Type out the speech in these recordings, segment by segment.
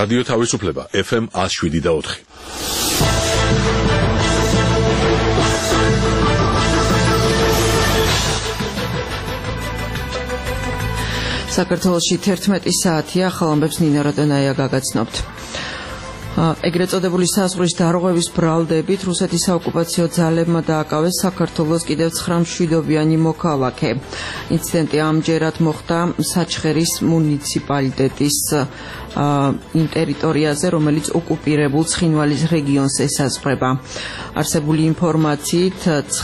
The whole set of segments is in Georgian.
რადიო თავისუფლება FM 107.4. საქართველოში 11 საათია, ხალხებს ნინა რატონაია გაგაცნობთ. ეგრეთ წოდებული საზღვრის დარღვევის ბრალდებით რუსეთის საოკუპაციო ძალებმა დააკავეს საქართველოს კიდევ 9 მშვიდობიანი მოქალაქე. ინციდენტი ამჯერად მოხდა საჩხერის მუნიციპალიტეტის იმ ტერიტორიაზე, რომელიც ოკუპირებულ ცხინვალის რეგიონს ესაზღვრება. არსებული ინფორმაციით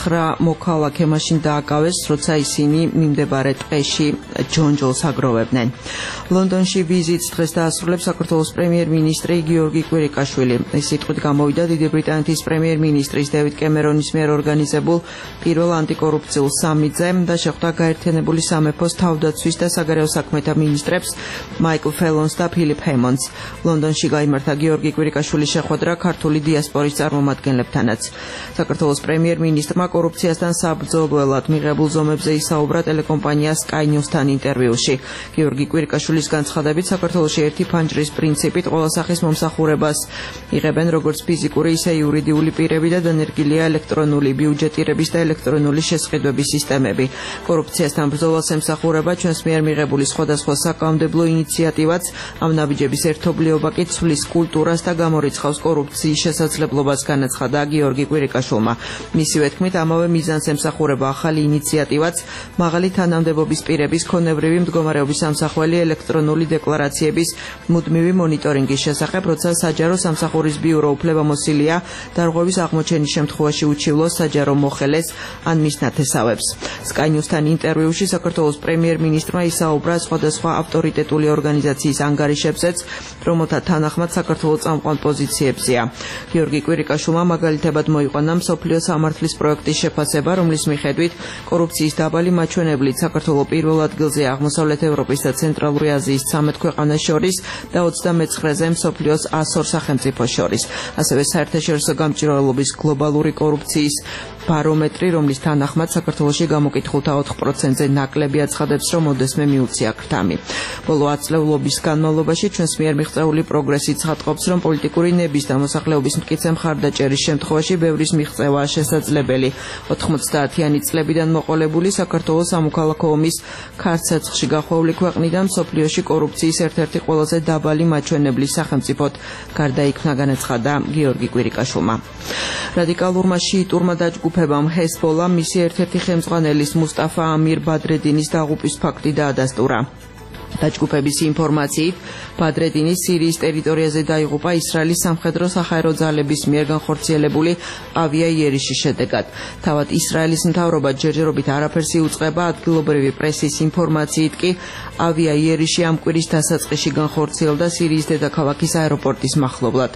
9 მოქალაქე მაშინ დააკავეს, როცა ისინი მიმდებარე ტყეში ჯონჯოლს აგროვებდნენ. ლონდონში ვიზიტს დღეს დაასრულებს საქართველოს პრემიერ-მინისტრი გიორგი კვირიკაშვილი. ეს სიტყვით გამოვიდა დიდი ბრიტანეთის პრემიერ-მინისტრის დევიდ კემერონის მიერ ორგანიზებულ პირველ ანტიკორუფციულ სამიტზე და შეხვდა გაერთიანებული სამეფოს თავდაცვის და საგარეო საქმეთა მინისტრებს მაიკლ ფელონს და ფილიპ ჰემონდს. ლონდონში გაიმართა გიორგი კვირიკაშვილის შეხვედრა ქართული დიასპორის წარმომადგენლებთანაც. საქართველოს პრემიერ-მინისტრმა კორუფციასთან საბრძოლველად მიღებულ ზომებზე ისაუბრა ტელეკომპანია Sky News-თან ინტერვიუში. გიორგი კვირიკაშვილის განცხადებით, საქართველოში ერთი ფანჯრის პრინციპით ყველა სახის მომსახურებას იღებენ როგორც ფიზიკური, ისე იურიდიული პირები და დანერგილია ელექტრონული ბიუჯეტირების და ელექტრონული შესყიდვების სისტემები. კორუფციასთან ბრძოლას ემსახურება ჩვენს მიერ მიღებული სხვადასხვა საკანონმდებლო ინიციატივაც, ამ ნაბიჯების ერთობლიობა კი ცვლის კულტურას და გამორიცხავს კორუფციის შესაძლებლობას, განაცხადა გიორგი კვირიკაშვილმა. მისივე თქმით, ამავე მიზანს ემსახურება ახალი ინიციატივაც, მაღალი თანამდებობის პირების ქონებრივი მდგომარეობის სამსახველი ელექტრონული დეკლარაციების მუდმივი მონიტორინგის შესახებ, როცა საჯარო სამსახურის ბიურო უფლებამოსილია დარღვევის აღმოჩენის შემთხვევაში უჩივლოს საჯარო მოხელეს ან მის ნათესავებს. Sky News-თან ინტერვიუში საქართველოს პრემიერ-მინისტრმა ისაუბრა სხვადასხვა ავტორიტეტული ორგანიზაციის ანგარიშებზეც, რომელთა თანახმად საქართველოს წამყვან პოზიციებზეა. გიორგი კვირიკაშვილმა მაგალითებად მოიყვანა მსოფლიო სამართლის პროექტის შეფასება, რომლის მიხედვით კორუფციის დაბალი მაჩვენებლით საქართველო პირველ ადგილზეა აღმოსავლეთ ევროპის და ცენტრალური აზიის 13 ქვეყანას შორის და 29-ზე მსოფლიოს 102 სახელმწიფოს შორის. ასევე საერთაშორისო გამჭირვალობის გლობალური კორუფციის ბარომეტრი, რომლის თანახმად საქართველოში გამოკითხულთა 4%-ზე ნაკლები აცხადებს, რომ ოდესმე მიუწია ქრთამი. ბოლო 10 წლების განმავლობაში ჩვენს მიერ მიღწეული პროგრესი ცხადყოფს, რომ პოლიტიკური ნების და მოსახლეობის მტკიცე მხარდაჭერის შემთხვევაში ბევრის მიღწევაა შესაძლებელი. 90-იანი წლებიდან მოყოლებული საქართველოს სამოქალაქო ომის ქარცეცხლში გახვეული ქვეყნიდან მსოფლიოში კორუფციის ერთ-ერთი ყველაზე დაბალი მაჩვენებლის სახელმწიფოდ გარდაიქმნა, განაცხადა გიორგი კვირიკაშვილმა. რადიკალურმა შიიტურმა დაჯგუფებამ ჰეზბოლა მისი ერთ-ერთი ხელმძღვანელის მუსტაფა ამირ ბადრედინის დაღუპვის ფაქტი დაადასტურა. დაჯგუფების ინფორმაციით, ბადრედინი სირიის ტერიტორიაზე დაიღუპა ისრაელის სამხედრო საჰაერო ძალების მიერ განხორციელებული ავიაიერიშის შედეგად. თავად ისრაელის მთავრობა ჯერჯერობით არაფერს იუწყება, ადგილობრივი პრესის ინფორმაციით კი ავიაიერიში ამ კვირის დასაწყისში განხორციელდა სირიის დედაქალაქის აეროპორტის მახლობლად.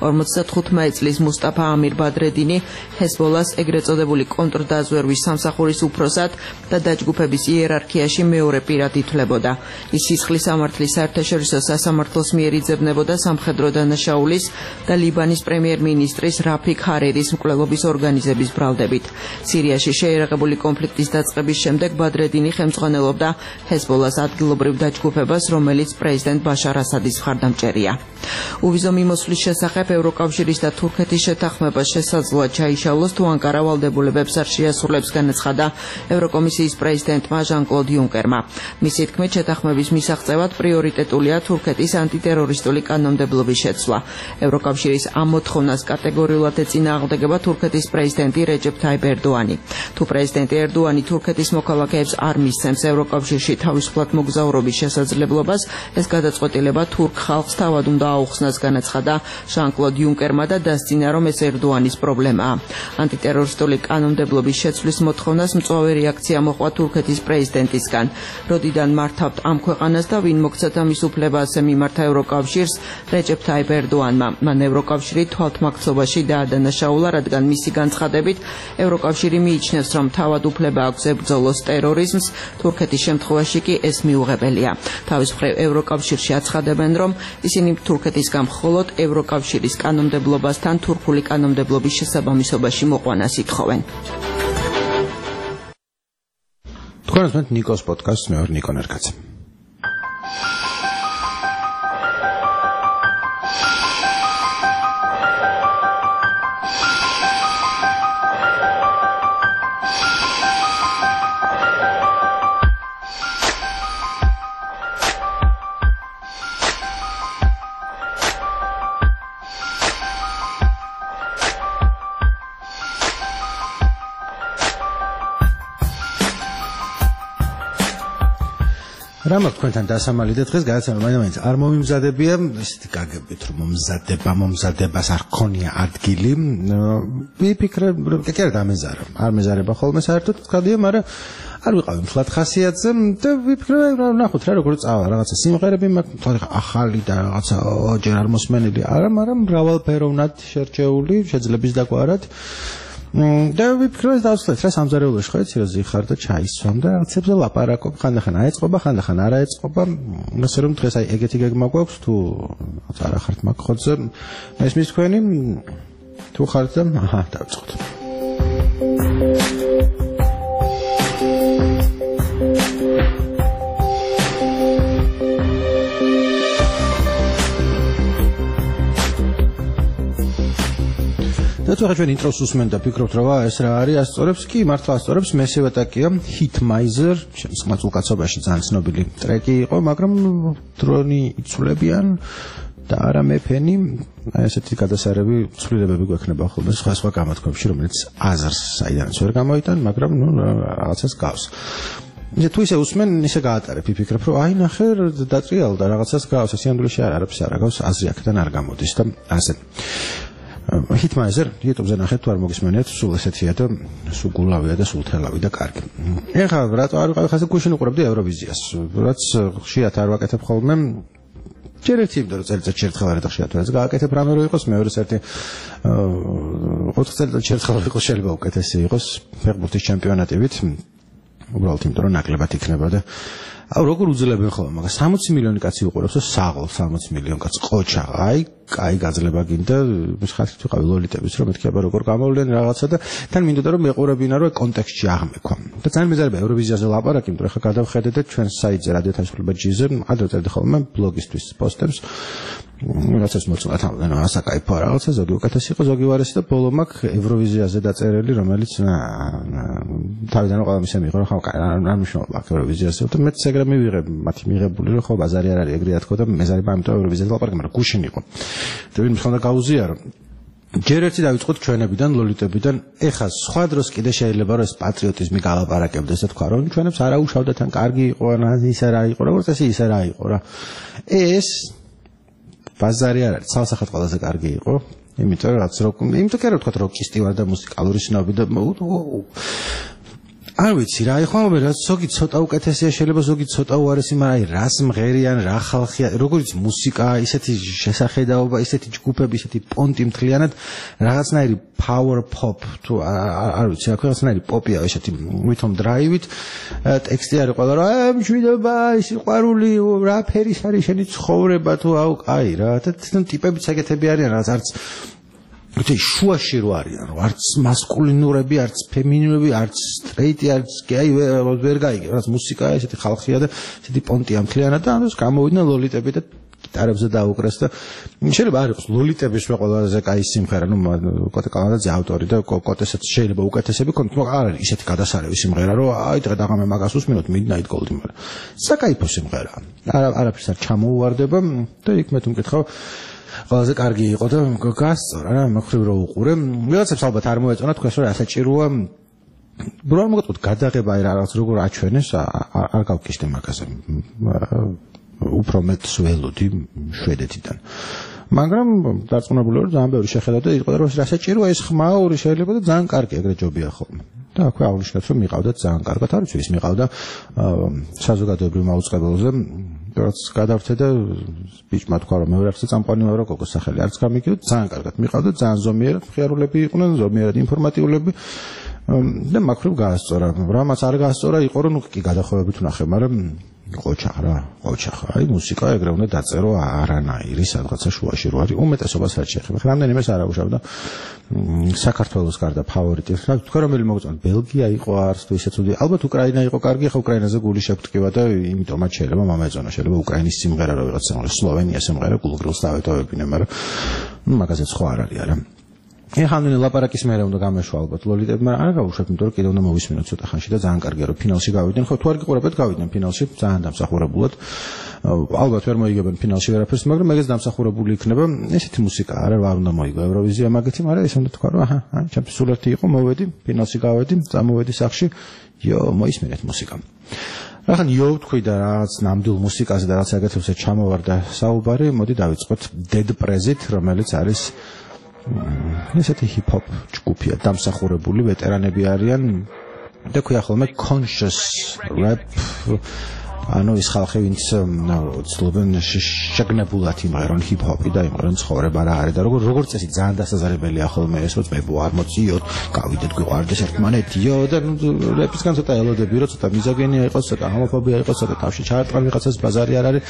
55 წლის მუსტაფა ამირ ბადრედინი ჰეზბოლას ეგრეთ წოდებული კონტრდაზვერვის სამსახურის უფროსად და დაჯგუფების იერარქიაში მეორე პირად ითვლებოდა. ის სისხლის სამართლის საერთაშორისო სასამართლოს მიერ იძებნებოდა სამხედრო დანაშაულის და ლიბანის პრემიერ-მინისტრის რაფიქ ჰარირის მკვლელობის ორგანიზების ბრალდებით. სირიაში შეერაღებული კონფლიქტის დაწყების შემდეგ ბადრედინი ხელმძღვანელობდა ჰეზბოლას ადგილობრივ დაჯგუფებას, რომელიც პრეზიდენტ ბაშარ ასადის მხარდამჭერია. უვიზო მიმოსვლის შესახებ ევროკავშირის და თურქეთის შეთანხმება შესაძლოა ჩაიშალოს, თუ ანკარა ვალდებულებებს არ შეასრულებს, განაცხადა ევროკომისიის პრეზიდენტმა ჟან-კლოდ იუნკერმა. მისი თქმით, შეთანხმების მისაღწევად პრიორიტეტულია თურქეთის ანტიტერორისტული კანონმდებლობის შეცვლა. ევროკავშირის ამ მოთხოვნას კატეგორიულად ეწინააღმდეგება თურქეთის პრეზიდენტი რეჯეფ თაიპ ერდოანი. თუ პრეზიდენტი ერდოანი თურქეთის მოქალაქეებს არ მისცემს ევროკავშირში თავისუფლად მოგზაურობის შესაძლებლობას, ეს გადაწყვეტილება თურქ ხალხს თავად უნდა აუხსნას, განაცხადა ჟან-კლოდ იუნკერმა და დასძინა, რომ ეს ერდოანის პრობლემაა. ანტიტერორისტული კანონმდებლობის შეცვლის მოთხოვნას მწვავე რეაქცია მოჰყვა თურქეთის პრეზიდენტისგან. როდიდან მართავთ ამ ქვეყანას და ვინ მოგცეთა მის უფლებაზე მიმართა ევროკავშირს რეჯეფ თაიპ ერდოანმა. მან ევროკავშირი თვალთმაქცობაში დაადანაშაულა, რადგან მისი განცხადებით ევროკავშირი მიიჩნევს, რომ თავად უფლება აქვს ებრძოლოს ტერორიზმს, თურქეთის შემთხვევაში კი ეს მიუღებელია. თავის მხრივ ევროკავშირში აცხადებენ, რომ ისინი თურქეთისგან მხოლოდ ევროკავშირის კანონმდებლობასთან თურქული კანონმდებლობის შესაბამისობაში მოყვანას ითხოვენ. თქვენ უსმენთ ნიკოს პოდკასტს, მე ვარ ნიკო ნერგაძე. რა მაქვს თქვენთან დასამალი და დღეს გადაცემა მაინც არ მომიმზადებია ისეთი გაგებით რომ მომზადებას არ ქონია ადგილი ვიფიქრე რომ კი არა დამეზარა არ მეზარება ხოლმე საერთოდ თქვადია მაგრამ არ ვიყავი მთლად ხასიათზე და ვიფიქრე რომ ნახოთ რა როგორ წავა რაღაცა სიმღერები მაქვს ახალი და რაღაცა ჯერ არ მოსმენილი არა მაგრამ მრავალფეროვნად შერჩეული შეძლებს დაგვარად და ვიფიქრე დავსწრეთ რა სამზარეულოში ხო იცი რა ზიხარ და ჩაისვამ და რაღაცებზე ლაპარაკობ ხანდახან აეწყობა ხანდახან არ აეწყობა ასე რომ დღეს აი ეგეთი გეგმა გვაქვს თუ არა ხართ მაგ ხოთზე მესმის თქვენი თუ ხართ და აჰა დავწყოთ და თუ ახლა ჩვენ ინტროს უსმენთ და ფიქრობთ რომ ეს რა არის ასწორებს კი მართლა ასწორებს მესივე ტაკია Hitmiser ჩემს მაწულკაცობაში ძალიან ცნობილი ტრეკი იყო მაგრამ დრონი იცვლებიან და არა მეფენი აი ესეთი გადასარევი ცვლილებები გვექნება ხოლმე სხვა გამოთქმებში რომელიც აზრს საიდანაც ვერ გამოიტან მაგრამ ნუ რაღაცას გავს თუ ისე უსმენ ისე გაატარებ ვიფიქრებ რომ აი ნახე დატრიალდა რაღაცას გავს სიამდვილეში არაფერს არ გავს აზრი აქედან არ გამოდის და ასე Hitmiser YouTube-ზე ნახეთ თუ არ მოგისმენიათ სულ ესეთია და სულ გულავია და სულ თელავი და კარგი. ეხლა რატო არ ვიყავი ხაზე გუშინ უყურებდი ევროვიზიას. რაც ხშირად არ ვაკეთებ ხოლმე. ჯერ ერთი იმიტომ რომ წელიწადში ერთხელ არ ხშირად რაც გააკეთებ რამე რო იყოს მეორეს ერთი 4 წელიწადში ერთხელ რო იყოს შეიძლება უკეთესი იყოს ფეხბურთის ჩემპიონატივით. უბრალოდ იმიტომ რომ ნაკლებად იქნება და აუ როგორ უძლებენ ხოლმე მაგას 60 მილიონი კაცი უყურებს და საღოლ 60 მილიონი კაცი ყოჩა აი კაი გაძლება გინდა ხალხი ვიყავი ლოლიტების რომ მეთქი აბა როგორ გამოვლენ რაღაცა და თან მინდოდა რომ მეყურებინა რომ კონტექსტში აღმექვა და ძალიან მეზარება ევროვიზიაზე ლაპარაკი იმიტომ ხა გადავხედე და ჩვენ საიტზე რადიო თავისუფლება ჯიზე ადრე წერდი ხოლმე ბლოგისთვის პოსტებს რაღაცას მოწმოთ ამ ასაკაიფო რაღაცა ზოგი უკეთესი იყო ზოგი ვარესი და ბოლო მაქვს ევროვიზიაზე დაწერილი რომელიც თავიდან ყველა მისე მიიღო რომ ხა არ მნიშვნელობა აქვს ევროვიზიაზე და მეც ეგრე მივიღებ მათი მიღებული რომ ხო ბაზარი არ არის ეგრეა თქო და მეზარება ამიტომ ევროვიზიაზე ლაპარაკი მაგრამ გუშინ იყო და ვინ მხოლოდ გაუზიარო ჯერ ერთი დავიწყოთ ჩვენებიდან ლოლიტებიდან ეხა სხვა დროს კიდე შეიძლება რომ ეს პატრიოტიზმი გალაპარაკებდეს და თქვა რომ ჩვენებს არ აუშავდა თან კარგი იყო რა ისე რა იყო როგორც ეს ისე რა იყო რა ეს ბაზარი არ არის ცალსახად ყველაზე კარგი იყო იმიტომ რომ რაც როკ იმიტომ კი არა ვთქვა როკის სტილი და მუსიკალური სნობი და არ ვიცი რა იყო მაგრამ ზოგი ცოტა უკეთესია შეიძლება ზოგი ცოტა უარესი მაგრამ აი რას მღერიან რა ხალხია როგორც მუსიკა ისეთი შესახედაობა ისეთი ჯგუფები ისეთი პონტი მთლიანად რაღაცნაირი power pop თუ არ ვიცი რა რაღაცნაირი პოპია ესეთი ვითომ დრაივით ტექსტი არის ყველა რომ მშვიდობა ის ყვარული რა ფერის არის შენი ცხოვრება თუ აუ კაი რა და ტიპებიც ეგეთები არიან რაღაც არც უთი შუაში რო არიან რომ არც მასკულინურები არც ფემინინები არც სტრეიტი არც გეი ვერ გაიგე რაც მუსიკა ესეთი ხალხია და ესეთი პონტია მთლიანად და ამას გამოვიდნენ ლოლიტები და გიტარებზე დაუკრეს და შეიძლება არ იყოს ლოლიტების ყველაზე კაი სიმღერა ნუ კოტე კანადაძე ავტორი და კოტესაც შეიძლება უკეთესები ქონდეს მაგრამ არ არის ისეთი გადასარევი სიმღერა რომ აი დღე დაღამე მაგას უსმინოთ Midnight Gold მაგრამ საკაიფო სიმღერაა არაფერს არ ჩამოუვარდება და იქ მე თუ მკითხავ ყველაზე კარგი იყო და გასწორა რა მახრივ რო უყურე ვიღაცებს ალბათ არ მოეწონა თქვენს რომ ასაჭიროა ბრალ მოგეთქვით გადაღება აი რაღაც როგორ აჩვენეს არ გავკიშდე მაგაზე უფრო მეტს ველოდი შვედეთიდან მაგრამ დარწმუნებული ვარ ძალიან ბევრი შეხედა და იყო რომ ასაჭიროა ეს ხმაური შეიძლება და ძალიან კარგი ეგრე ჯობია ხოლმე და აქვე აღნიშნეთ რომ მიყავდა ძალიან კარგად არ ვიცი ის მიყავდა საზოგადოებრივ მაუწყებელზე რაც გადავრთე და ბიჭმა თქვა რომ მე ვერ ახსე წამყვანიმა რა გოგოს სახელი არც გამიგიო ძალიან კარგად მიყავდა ძალიან ზომიერად მხიარულები იყვნენ ზომიერად ინფორმატიულები და მაქრობ გაასწორა რამაც არ გაასწორა იყო რომ კი გადახოვებით ვნახე მაგრამ ყოჩა აი მუსიკა ეგრე უნდა დაწერო არანაირი სადღაცა შუაში რო არის უმეტესობას რაც შეეხება რამდენიმეს არ აუშავდა საქართველოს გარდა ფავორიტი თქვა რომელი მოგწონთ ბელგია იყო არც თუ ისე ცუდი ალბათ უკრაინა იყო კარგი ხო უკრაინაზე გული შეგვტკივა და იმიტომაც შეიძლება მომეწონა შეიძლება უკრაინის სიმღერა რო ვიღაც სლოვენია სიმღერა გულგრილს დავეტოვებინე მაგრამ მაგაზე სხვა არ არის არა ეხლა ლაპარაკის მერე უნდა გამეშვა ალბათ ლოლიტები, მაგრამ არ გავუშვებ, იმიტომ რომ კიდევ უნდა მოვისმინოთ ცოტა ხანში და ძალიან კარგია რომ ფინალში გავიდნენ. ხო, თუ არ გიყურებთ, გავიდნენ ფინალში, ძალიან დამსახურებულად. ალბათ ვერ მოიგებენ ფინალში ვერაფერს, მაგრამ ეგეც დამსახურებული იქნება. ესეთი მუსიკა არა არ უნდა მოიგო ევროვიზია მაგეთი, მაგრამ ეს უნდა თქვა რომ აჰა, ჩემთვის სულ ერთი იყო, მოვედი, ფინალში გავედი, წამოვედი სახში, მოისმინეთ მუსიკა. ახლა იო თქვი და რაღაც ნამდვილ მუსიკაზე და რაღაც აგეთებზე ჩამოვარდა საუბარი, მოდი დავიწყოთ Dead Prez-ით, რომელიც არის ესეთი hip-hop ჯგუფია, დამსახურებული ვეტერანები არიან და ქვია ხოლმე conscious rap, ანუ ის ხალხი, ვინც ცდილობენ შეგნებულად იმღერონ hip-hop-ი და იმღერონ ცხოვრება რა არის და როგორც წესი ძალიან დასაზარებელია ხოლმე ეს, რომ წმებო არ მოწიოთ, გავიდეთ გვიყვარდეს ერთმანეთიო და რეპისგან ცოტა ელოდები, რომ ცოტა მიზოგინია იყოს, ცოტა ჰომოფობია იყოს, ცოტა თავში ჩაარტყან ვიღაცას ბაზარი არ არის.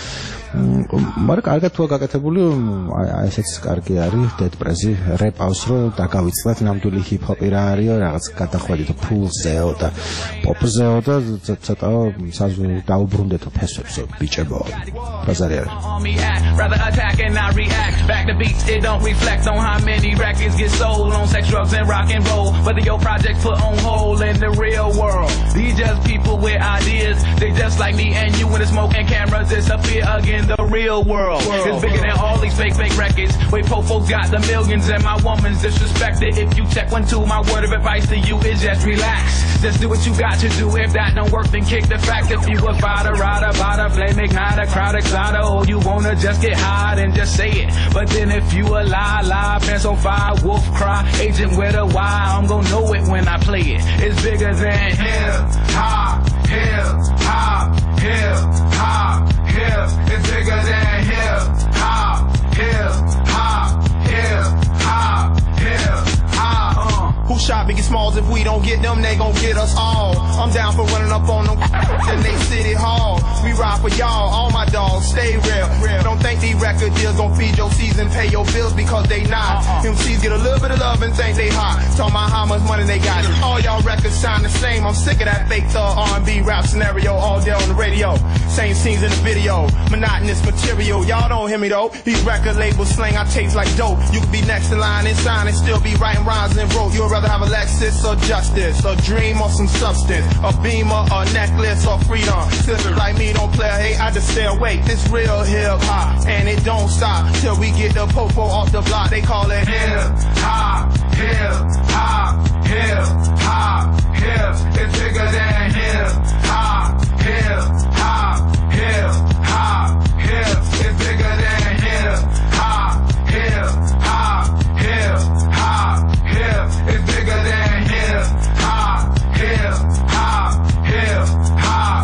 მაგრამ კარგად თუა გაკეთებული, აი ესეც კარგი არის, Dead Prez-ი რეპავს, რომ დაგავიწყდეთ ნამდვილი hip-hop-ი რა არისო, რაღაც გადახვედით ფულზეო და პოპზეო და ცოტა დაუბრუნდეთ ფესვებს, ბიჭებო. ბაზარი არის. Rather attack and not react. Back to beats, it don't reflect on how many records get sold on sex, drugs, and rock and roll. Whether your project's put on hold in the real world. These just people with ideas. They just like me and you when the smoke and cameras disappear again. The real world is bigger than all these fake records. Wait, folks got the millions and my woman's disrespected. If you check 1, 2, my word of advice to you is just relax. Just do what you got to do. If that don't work, then kick the fact. If you a fighter, rider, bada, flame, ignite a crowd, exciter, or you wanna just get high and just say it. But then if you a lie, pants on fire, wolf cry, agent with a Y, I'm gonna know it when I play it. It's bigger than hip hop, hip hop, hip hop, hip. It's bigger than hip hop, hip hop, hip hop, hip hop. Who shot Biggie Smalls? If we don't get them, they gon' get us all. I'm down for running up on them in they city hall. We ride for y'all, all my dogs, stay real. Don't think these record deals gon' feed your season, pay your bills because they not. MCs get a little bit of love and think they hot. Talk about how much money they got. All y'all records sound the same. I'm sick of that fake thug R&B rap scenario all day on the radio. Same scenes in the video, monotonous material. Y'all don't hear me though. These record labels slang our tapes like dope. You could be next in line and sign and still be writing rhymes and wrote. You'd rather have a Lexus or justice, a dream or some substance, a beamer, a necklace or freedom. Sisters like me don't play, hey, I just stay awake. This real hip hop, and it don't stop till we get the popo off the block. They call it hip hop, hip hop, hip hop, hip. It's bigger than hip hop, hip hop, hip hop, hip. It's bigger than hip hop, hip hop, hip hop, hip. It's bigger than hip hop, hip hop, hip hop.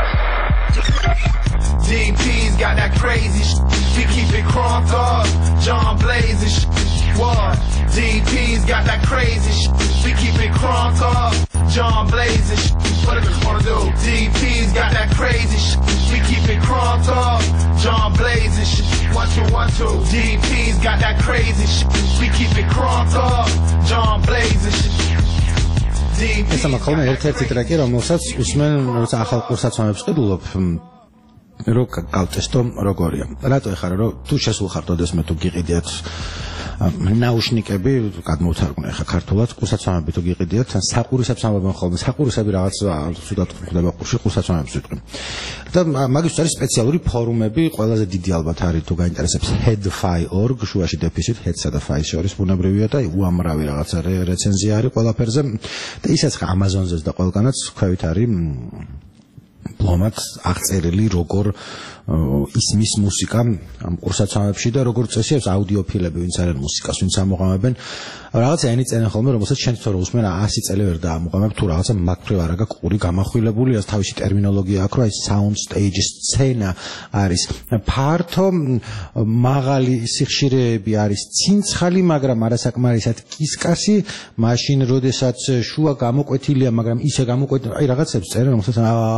DP's got that crazy shit. We keep it crunked up. John Blaze and shit. What? DP's got that crazy shit. We keep it crunked up. John Blaze and shit. What do you wanna do? DP's got that crazy shit. We keep it crunked up. John Blaze and shit. 1, 2, 1, 2. DP's got that crazy shit. We keep it crunked up. John Blaze and shit. ეს ამხოლმე ერთ-ერთი ტრეკი, რომელსაც უსმენ, როცა ახალ კურსაცმლებს ყიდულობ, რო გავტესტო როგორია. რატო ეხარა, რომ თუ შესულ ხართ ოდესმე თუ გიყიდიათ ნაუშნიკები, გადმოვთარგმნე ხა ქართულად, კურსაცმლები თუ გიყიდიათ, თან საყურისებს ამბობენ ხოლმე, საყურისები რაღაც ცუდად ხდება ყურში, კურსაცმლებს ვიტყვი. და მაგის არის სპეციალური ფორუმები, ყველაზე დიდი ალბათ არის თუ გაინტერესებს headfi.org, შუაში დეფიციტ heads-სა და fi-ს შორის ბუნებრივია და უამრავი რაღაცა რეცენზია არის ყველაფერზე და ისაც ხა Amazon-ზეც და ყველგანაც ქვევით არის ბლომად აღწერილი როგორ ისმის მუსიკა ამ კურსაცმლებში და როგორც წესია აუდიოფილები ვინც არიან მუსიკას ვინც ამოღამებენ რაღაცა ენი წერენ ხოლმე რომელსაც შენ თორე უსმენ 100 წელი ვერ დაამოღამებ თუ რაღაცა მაგფრივ არ აქვს ყური გამახვილებული ეს თავისი ტერმინოლოგია აქვს რა ის sound stage სცენა არის ფართო მაღალი სიხშირეები არის ცინცხალი მაგრამ არასაკმარისად კისკასი მაშინ როდესაც შუა გამოკვეთილია მაგრამ ისე გამოკვეთილი აი რაღაცებს წერენ რომელსაც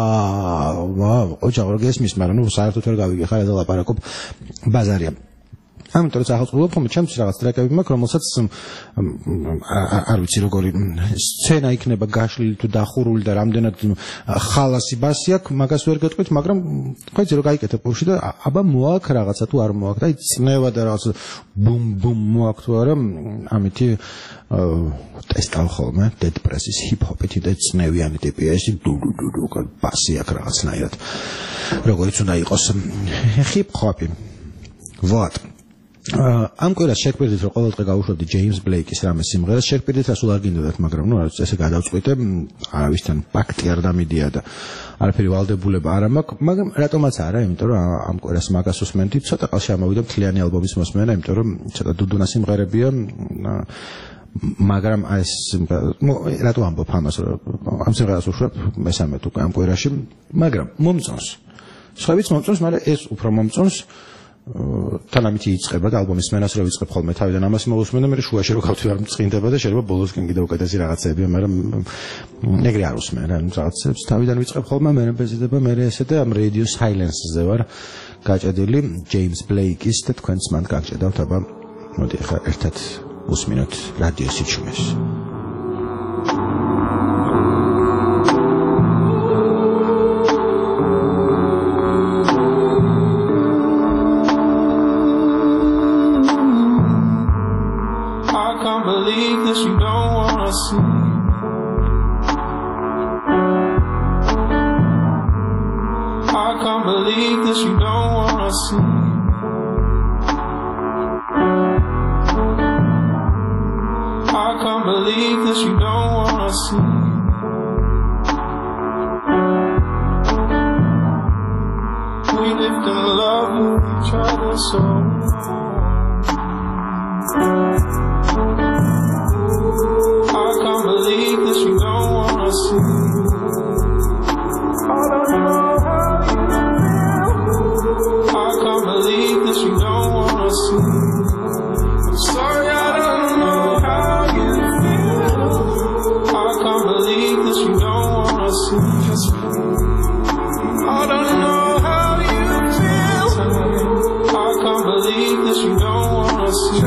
ოჯახ რო გესმის მაგრამ ნუ საერთოდ ვერ გავიგე ხარ და ლაპარაკობ ბაზარია ამიტომ როცა ახალწლობ ხომ ჩემთვის რაღაც ტრეკები მაქვს რომელსაც არ ვიცი როგორი სცენა იქნება გაშლილი თუ დახურული და რამდენად ხალასი ბასი აქვს მაგას ვერ გეტყვით მაგრამ თქვენც რო გაიკეთებ ყურში და აბა მოაქვს რაღაცა თუ არ მოაქვს და აი წნევა და რაღაც ბუმ ბუმ მოაქვს თუ არა ამითი ტესტავ ხოლმე Dead Prez-ის hip-hop-ით და წნევიანი ტიპია ეს დუ ბასი აქვს რაღაცნაირად როგორიც უნდა იყოს hip-hop-ი вот ამ კვირას შეგპირდით რომ ყოველდღე გავუშვებდი James Blake-ის რამე სიმღერას შეგპირდით რა სულ არ გინდოდათ მაგრამ ნუ რაც ესე გადავწყვიტე არავისთან პაქტი არ დამიდია და არაფერი ვალდებულება არ მაქვს მაგრამ რატომაც არა იმიტომ რომ ამ კვირას მაგას უსმენდი ცოტა ყალში ამოვიდა მთლიანი ალბომის მოსმენა იმიტომ რომ ცოტა დუდუნა სიმღერებია მაგრამ ეს რატო ამბობ ამას რომ ამ სიმღერას უშვებ მესამედ უკვე ამ კვირაში მაგრამ მომწონს სხვაებიც მომწონს მაგრამ ეს უფრო მომწონს თანამით იწყება და ალბომის მენას რო ვიწყებ ხოლმე თავიდან ამას მოვუსმენ და მე შუაში რო გავთვი არ მწყინდება და შეიძლება ბოლოსკენ კიდევ უკეთესი რაღაცებია მაგრამ ეგრე არ უსმენ რა რაღაცებს თავიდან ვიწყებ ხოლმე მე ბეზიდება მე ესე და ამ Radio Silence-ზე ვარ გაჭედილი James Blake-ის და თქვენს მანდ გაგჭედავთ აბა მოდი ახლა ერთად უსმინოთ რადიო სიჩუმეს Believe this you don't wanna see. I can't believe this you don't wanna see. I can't believe this you don't wanna see. We lived in love with each other so I can't believe this you don't wanna see. I don't know how you feel. I can't believe this you don't wanna see. Sorry, I don't know how you feel. I can't believe this you don't wanna see. I don't know how you feel. I can't believe this you don't wanna see.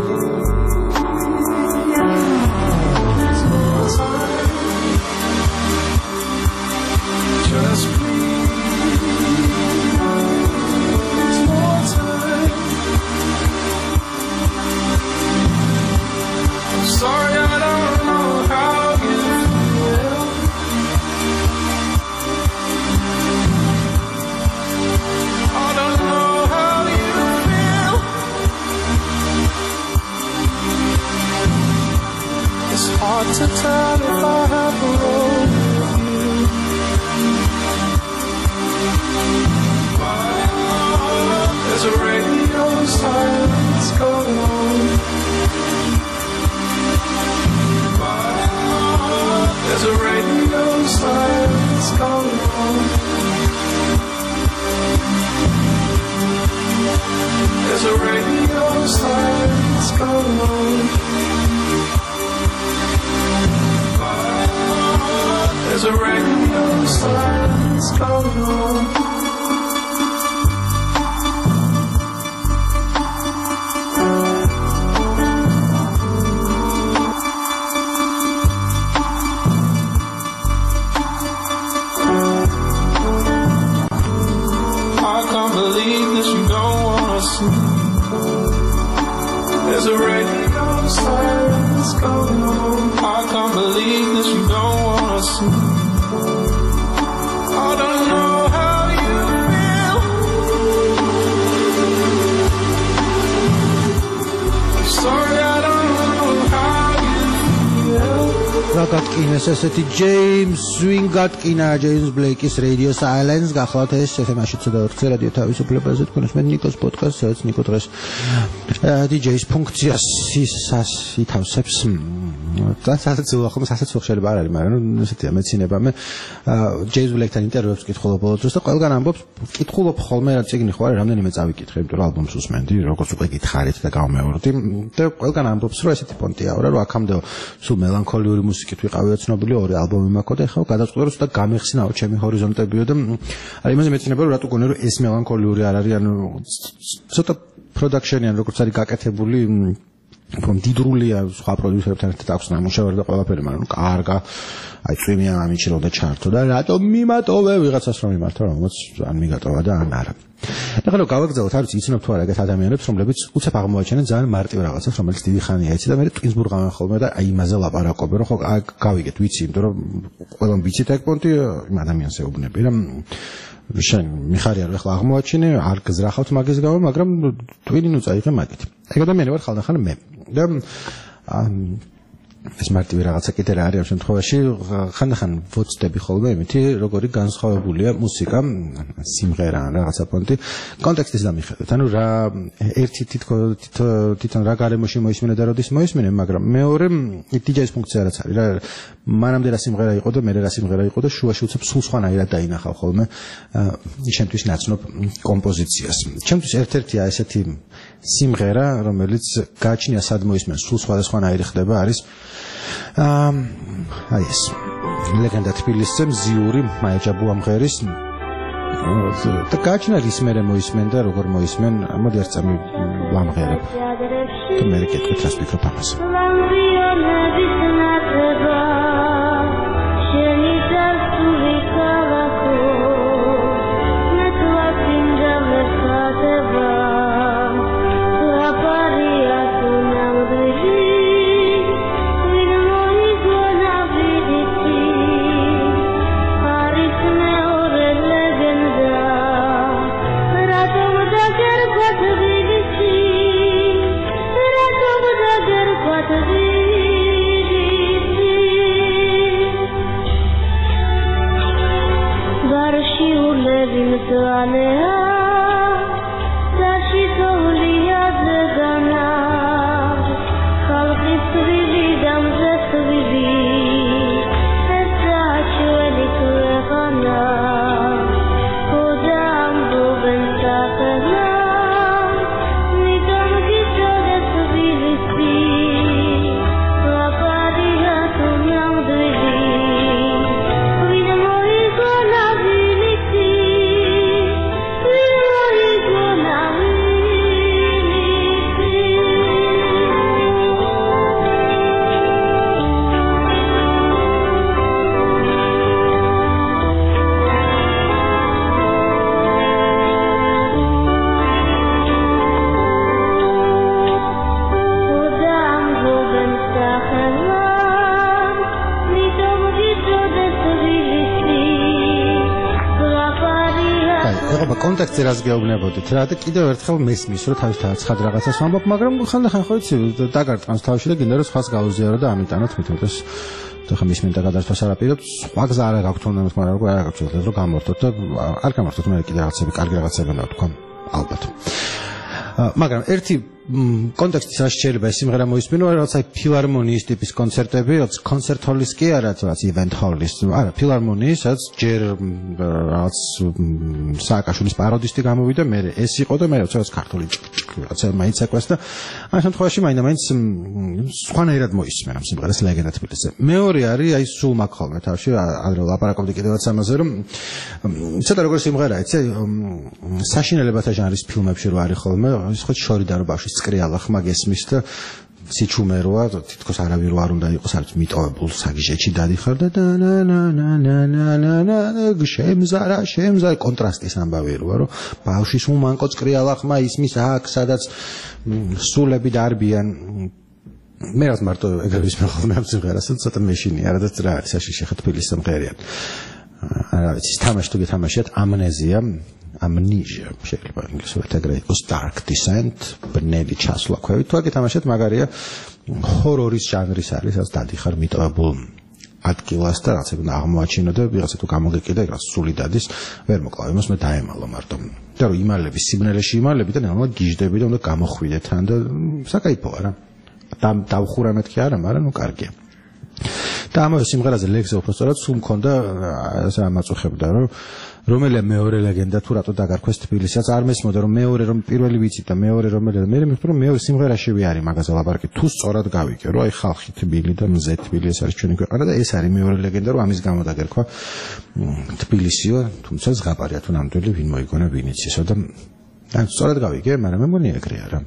Just breathe. It's more time. I'm sorry I don't know how you feel. I don't know how you feel. It's hard to tell if I have a role. There's a radio silence going on. There's a radio silence going on. There's a radio silence going on. There's a radio silence going on. There's a radio silence going on. I can't believe this you don't wanna see. I don't know how you feel. I'm sorry I don't know how you feel. გაკეთკინეს ესეთი James Swing გაკინა James Blake-ის Radio Silence გახლავთ ეს თემაში ცოტა ვერცხე რადიო თავისუფლებაზე თქვენს მე ნიკოს პოდკასტს სადაც ნიკო დღეს DJ-ის ფუნქციას ითავსებს სადაც უახლოა სადაც შეიძლება არ არის მაგრამ ესეთია მეცინება მე James Blake-თან ინტერვიუებს კითხულობ ბოლო დროს და ყველგან ამბობს კითხულობ ხოლმე რა წიგნი ხო არის რამდენიმე წავიკითხე იმიტომ რომ ალბომს უსმენდი როგორც უკვე გითხარით და გავმეორდი და ყველგან ამბობს რომ ესეთი პონტია რომ აქამდე სულ მელანქოლიური მუსიკით ვიყავია ცნობილი ორი ალბომი მაქვს და ეხლა გადავწყვიტე რომ ცოტა გამეხსნაო ჩემი ჰორიზონტებიო და აი იმაზე მეცინება რომ რატო გონე რომ ეს მელანქოლიური არ არის ანუ ცოტა production-იან როგორც არის გაკეთებული რომ დიდრულია სხვა პროდიუსერებთან ერთად აქვს ნამუშევარი და ყველაფერი მაგრამ ნუ კარგა აი წვიმია ამიჩი რომ და ჩართო და რატომ მიმატოვე ვიღაცას რომ მიმართო რომელსაც ან მიგატოვა და ან არა ეხლა რომ გავაგზავნოთ არის იცნობ თუ არა ეგეთ ადამიანებს რომლებიც უცებ აღმოაჩენენ ძალიან მარტივ რაღაცას რომელიც დიდი ხანია იცი და მე ტვინსბურგ ამან ხოლმე და აი იმაზე ლაპარაკობენ რომ ხო გავიგეთ ვიცი იმიტომ რომ ყველამ ვიცით ეგ პონტი იმ ადამიანს ეუბნები რა შენ მიხარია რომ ახლა აღმოაჩინე არ გზრახავთ მაგის გამო მაგრამ ტვინინუ წაიღე მაგით ეგ ადამიანი ვარ ხალხან მე და ეს მარტივი რაღაცა კიდე რა არის ამ შემთხვევაში ხანდახან ვოცდები ხოლმე იმითი როგორი განსხვავებულია მუსიკა სიმღერა რაღაცა პონტი კონტექსტის დამიხედვით ანუ რა ერთი თვითონ რა გარემოში მოისმინე და როდის მოისმინე მაგრამ მეორე DJ-ის ფუნქცია რაც არის რა მანამდე რა სიმღერა იყო და მერე რა სიმღერა იყო და შუაში უცებ სულ სხვანაირად დაინახავ ხოლმე ჩემთვის ნაცნობ კომპოზიციას ჩემთვის ერთ-ერთია ესეთი სიმღერა რომელიც გააჩნია სად მოისმენს სულ სხვადასხვანაირი ხდება არის აი ეს ლეგენდა თბილისზე მზიური მაიაჯაბუ ამღერის და გააჩნია რის მერე მოისმენ და როგორ მოისმენ მოდი არ წამი ვამღერებ და მე კეთებ რას ვფიქრობ ამაზე კონტექსტზე რას გეუბნებოდით რა და კიდევ ერთხელ მესმის რომ თავის ცხად რაღაცას ვამბობ მაგრამ ხანდახან ხო იცი დაგარტყამს თავში და გინდა რომ სხვას გაუზიარო და ამიტანოთ მithentes და ხა მის მინდა გადასვლას არაპირებთ სხვა გზა არ აქვს თუნდაც მაგრამ როგორ არ აქვს რომ გამორთოთ და არ გამორთოთ მე კიდე რაღაცები კარგი რაღაცები უნდა თქვა ალბათ მაგრამ ერთი კონტექსტის რა შეიძლება ეს სიმღერა მოისმინო რაღაცა ფილარმონიის ტიპის კონცერტები რაც კონცერტ ჰოლის კი არა რაც ივენთ ჰოლის არა ფილარმონიის რაც ჯერ რაც სააკაშვილის პაროდისტი გამოვიდა მე ეს იყო და მე რაც ქართული რაც მაინც აკwas და ამ შემთხვევაში მაინც სხვანაირად მოისმენ ამ სიმღერას ლეგენდა თბილისზე მეორე არის აი სულ მაგ ხოლმე თავში ადრე ლაპარაკობდი კიდევაც ამაზე რომ ცოტა როგორ სიმღერაა იცი საშინელებათა ჟანრის ფილმებში რო არის ხოლმე ის ხო შორიდან რო ბავშვის წკრიალა ხმა გესმის და სიჩუმე როა თითქოს არავინ რო არ უნდა იყოს არც მიტოვებულ საგიჟეში დადიხარ და შემზარა კონტრასტის ამბავი როა რომ ბავშვის უმანკო წკრიალა ხმა ისმის აქ სადაც სულები დარბიან მე რაც მარტო ეგრე ვისმენ ხოლმე ამ სიმღერას ცოტა მეშინია რა და რა არის საშიში ხა თბილისის სიმღერიან არა ვიცი თამაში თუ გეთამაშიათ ამნეზია amnesia შეიძლება ინგლისურად ეგრე იყოს dark descent ბნელი ჩასვლა ქვევით თუ აგეთამაშეთ მაგარია ჰორორის ჟანრის არის რაც დადიხარ მიტოვებულ ადგილას და რაც უნდა აღმოაჩინო და ვიღაცა თუ გამოგეკიდა ეგ რაც სული დადის ვერ მოკლავ იმას მე დაემალო მარტო და რომ იმალები სიბნელეში იმალები და ნორმალურად გიჟდები და უნდა გამოხვიდე თან და საკაიფოა რა დავხურა მეთქი არა მაგრამ ნუ კარგია და ამავე სიმღერაზე ლექსზე უბრალოდ სულ მქონდა ასე ამაწუხებდა რომ რომელია მეორე ლეგენდა თუ რატო დაგარქვეს თბილისსაც არ მესმოდა რომ მეორე რომ პირველი ვიცით და მეორე რომელია მე მიხდრო რომ მეორე სიმღერაშივე არის მაგაზე ლაპარაკი თუ სწორად გავიგე რომ აი ხალხი თბილი და მზე თბილი ეს არის ჩვენი ქვეყანა და ეს არის მეორე ლეგენდა რომ ამის გამო დაგერქვა თბილისიო თუმცა ზღაპარია თუ ნამდვილი ვინ მოიგონა ვინ იცისო და სწორად გავიგე მაგრამ მე მგონია ეგრე არა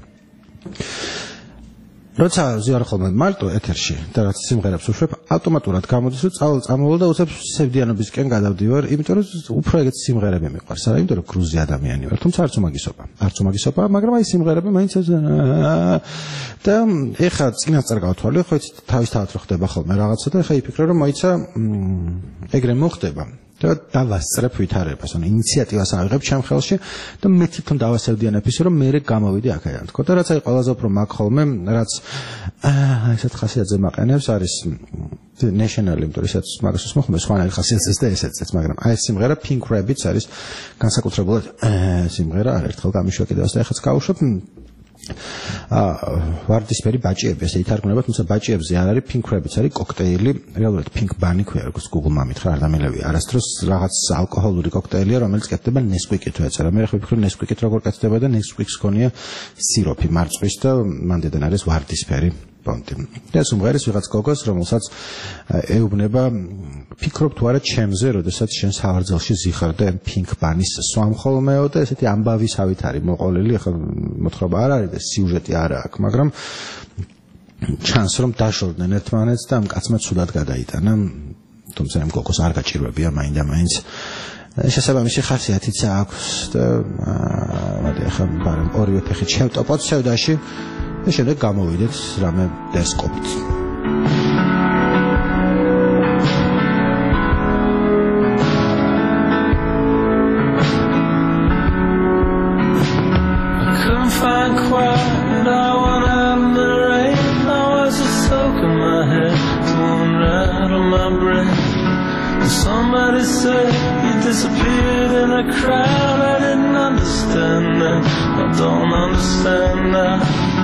როცა ზიარ ხოლმე მარტო ეთერში და რაც სიმღერებს უშვებ ავტომატურად გამოდის რომ წამოვალ და უცებ სევდიანობისკენ გადავდივარ იმიტომ რომ უფრო ეგეთ სიმღერები მიყვარს არა იმიტომ რომ გრუზი ადამიანი ვარ თუმცა არც უმაგისობა მაგრამ აი სიმღერები მაინც და ეხა წინასწარ გავთვალე ხო იცით თავისთავად რო ხდება ხოლმე რაღაცა და ეხა იფიქრე რომ მოიცა ეგრე მოხდება და დავასწრებ ვითარებას, ანუ ინიციატივას ავიღებ ჩემ ხელში და მე თვითონ დავასევდიან ეფისი, რომ მე გამოვიდე აქედან. თქო და რაც აი ყველაზე უფრო მაგ ხოლმე, რაც ესეთ ხასიათზე მაყენებს არის national-ი, იმიტომ ისაც მაგას მოსმოხმე სხვანაირი ხასიათზეც და ესეც, მაგრამ აი ეს სიმღერა Pink Rabbits არის განსაკუთრებულად სიმღერა, არაერთხელ გამიშვეკიდებას და ეხაც გავუშვებ ვარდისფერი ბაჭიები, ესე ითარგმნება, თუმცა ბაჭიებზე არ არის Pink Rabbits, არის კოქტეილი, რეალურად Pink Bunny ქვია, როგორც Google-მა მითხრა, არ დამილევია. არასდროს რაღაც ალკოჰოლური კოქტეილია, რომელიც კეთდება Nesquik-ით ეწერა. მე ხე ვფიქრობ Nesquik-ით როგორ კეთდება და Nesquik-ს ქონია სიროფი მარწყვის და მანდედან არის ვარდისფერი პონტი. და სიმღერის ვიღაც გოგოს, რომელსაც ეუბნება, ფიქრობ თუ არა ჩემზე, როდესაც შენ სავარძელში ზიხარ და Pink Bunny-ს სვამ ხოლმეო და ესეთი ამბავისავით არის მოყოლილი, ახლა მოთხრობა არ არის და სიუჟეტი არა აქვს, მაგრამ ჩანს რომ დაშორდნენ ერთმანეთს და ამ კაცმა ცუდად გადაიტანა, თუმცა ამ გოგოს არ გაჭირვებია მაინდა-მაინც. შესაბამისი ხასიათიც აქვს და მოდი ახლა ორივე ფეხით შევტოპოთ სევდაში და შემდეგ გამოვიდეთ რამე დესკობით. Somebody said you disappeared in a crowd. I didn't understand that. I don't understand that.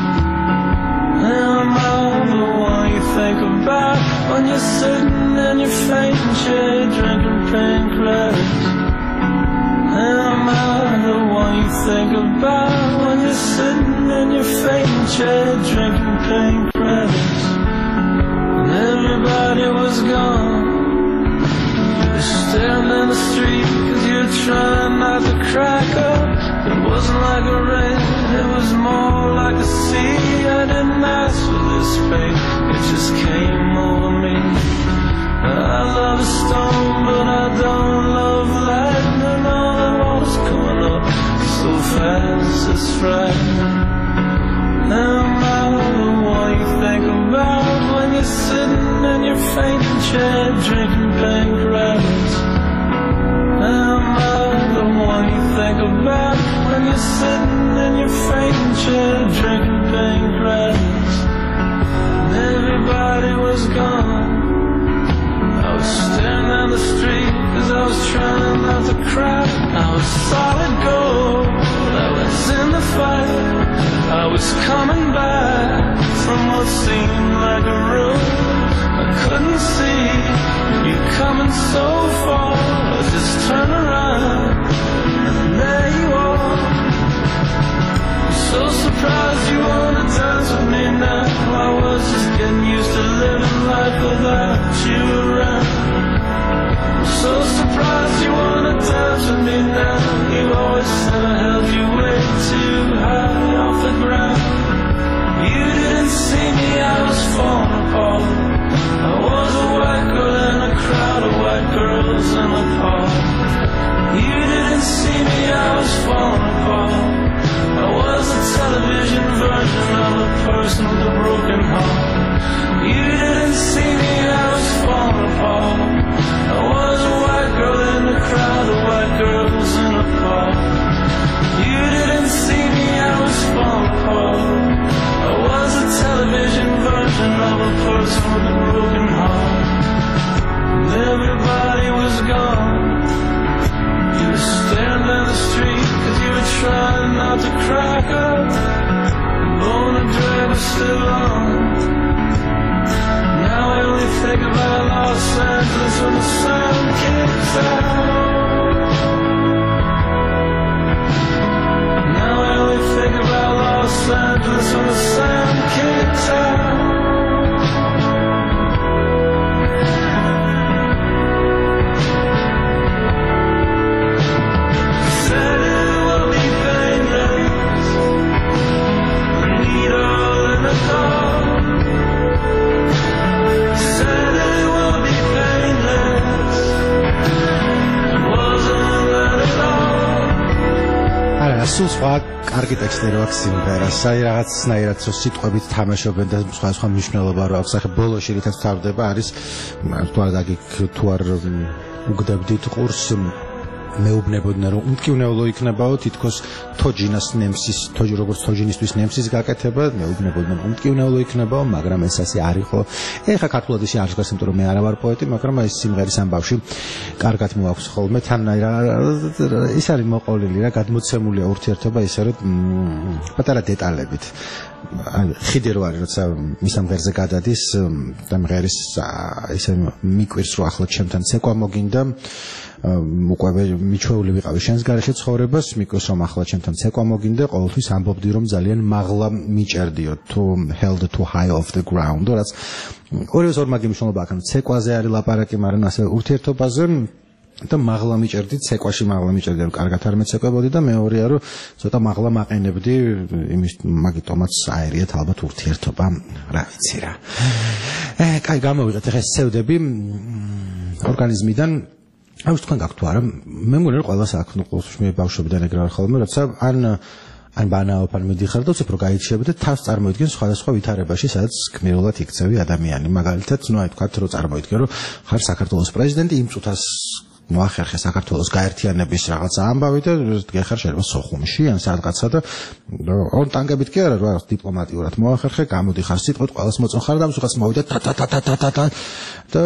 Am I the one you think about when you're sitting in your fainting chair drinking pink Rabbits? Am I the one you think about when you're sitting in your fainting chair drinking pink Rabbits? And everybody was gone. Staring in the street cause you're trying not to crack up. It wasn't like a rain, it was more like a sea. I didn't ask for this fate, it just came over me. I love a storm but I don't love lightning. All the water's coming up so fast, it's frightening. Am I the one you think about when you're sitting in your fainting chair drinking Pink Rabbits? Am I the one you think about when you're sitting in your fainting chair drinking Pink Rabbits? And everybody was gone. I was staring down the street cause I was trying not to cry. I was solid gold, I was in the fight. I was coming back from what seemed like a room. I couldn't see you coming so far. I just turned around and there you are. I'm so surprised you wanna dance with me now. I was just getting used to living life without you around. I'm so surprised you wanna dance with me now. You always said I held you way too high off the ground. You didn't see me, I was falling apart. I was a white girl in a crowd of white girls in a park. You didn't see me, I was falling apart. I was a television version of a person with a broken heart. You didn't see me, I was falling apart. I was a white girl in a crowd of white girls in a park. You didn't see me, I was falling apart. I was a television version of a person with a broken heart. And everybody was gone. You were staring down the street cause you were trying not to crack up. Born a drag was still on. Now I only think about Los Angeles when the sun kicks out. Now I only think about Los Angeles when the sun kicks out. Said it will be painless. A needle in the dark. Said it will be painless. It wasn't that at all. არა, სულ სხვა კარგი ტექსტი რო აქვს სიმღერას, აი რაღაცნაირად სიტყვებით თამაშობენ და სხვა მნიშვნელობა რო აქვს. ახლა ბოლოში რითაც თავდება არის თუ არ უგდებდით ყურს მეუბნებოდნენ რომ უმტკივნეულო იქნებაო თითქოს თოჯინას ნემსის როგორც თოჯინისთვის ნემსის გაკეთება მეუბნებოდნენ უმტკივნეულო იქნებაო მაგრამ ეს ასე არ იყო ეხა ქართულად ისე არ გასცემ რომ მე არა ვარ პოეტი მაგრამ ეს სიმღერის ამბავში კარგად მოაქვს ხოლმე თან ის არის მოყოლილი რა გადმოცემულია ურთიერთობა ისე რომ პატარა დეტალებით ხიდი რო არის როცა მის ამღერზე გადადის და მღერის ისე მიკვირს რომ ახლა ჩემთან ცეკვა მოგინდა უკვე მიჩვეული ვიყავი შენს გარეშე ცხოვრებას მიკვირს რომ ახლა ჩემთან ცეკვა მოგინდა ყოველთვის ამბობდი რომ ძალიან მაღლა მიჭერდიო to held too high off the ground რაც ორივეს ორმაგი მნიშვნელობა აქვს ცეკვაზე არის ლაპარაკი მაგრამ ასე ურთიერთობაზე და მაღლა მიჭერდი ცეკვაში მაღლა მიჭერდი რომ კარგად არ მეცეკვებოდი და მეორეა რომ ცოტა მაღლა მაყენებდი იმის მაგიტომაც აერიეთ ალბათ ურთიერთობა რა ვიცი რა კაი გამოვიღეთ ახლა სევდები ორგანიზმიდან აუს თქვენ გაქვთ არა მე მგონი რომ ყველას აქვს ყოველთვის მე ბავშვებიდან ეგრე ვარ ხოლმე როცა ან ბანაოფან მიდიხარ და უცებ რო გაიჩიები და თავს წარმოიდგენ სხვადასხვა ვითარებაში სადაც გმირულად იქცევი ადამიანი მაგალითად ნუ აი თქვათ რომ წარმოიდგენ რომ ხარ საქართველოს პრეზიდენტი იმ წუთას მოახერხე საქართველოს გაერთიანების რაღაცა ამბავი და გეხარ შეიძლება სოხუმში ან სადღაცა და ორ ტანგებით კი არა რაღაც დიპლომატიურად მოახერხე გამოდიხარ სიტყვით ყველას მოწონხარ და მსუხაც მოვიდა და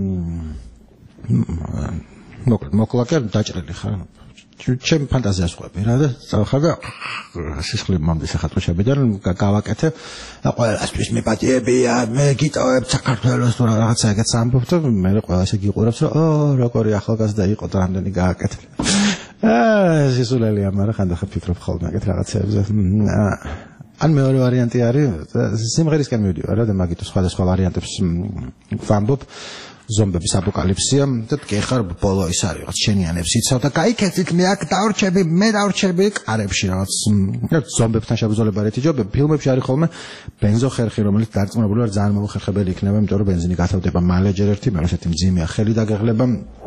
მოკლაკე დაჭრილი ხარ ჩემ ფანტაზიას ყვები რა და წავხარ და სისხლი მომდის ახლა შებიდან გავაკეთე და ყველასთვის მიპატიებია მე გიტოვებ საქართველოს თუ რაღაცა ეგეც ამბობ და მე ყველა ესე გიყურებს რომ როგორი ახალგაზრდა იყო და რამდენი გააკეთე სისულელია მაგრამ ხანდახან ფიქრობ ხოლმე ეგეთ რაღაცებზე ან მეორე ვარიანტი არის სიმღერისკენ მივიდივარ რა და მაგით სხვადასხვა ვარიანტებს ვამბობ ზომბების აპოკალიფსია და გეხარ ბოლო ის არის რაღაც შენიანებს იცავ და გაიქეცით მე აქ დავრჩები მე დავრჩები კარებში რაღაც ზომბებთან შებრძოლება რეთი ჯობები ფილმებში არის ხოლმე ბენზო ხერხი რომელიც დარწმუნებული ვარ ძალიან მოუხერხებელი იქნება იმიტომ რომ ბენზინი გათავდება მალე ჯერ ერთი მე ესეთი მძიმეა ხელი დაგეღლება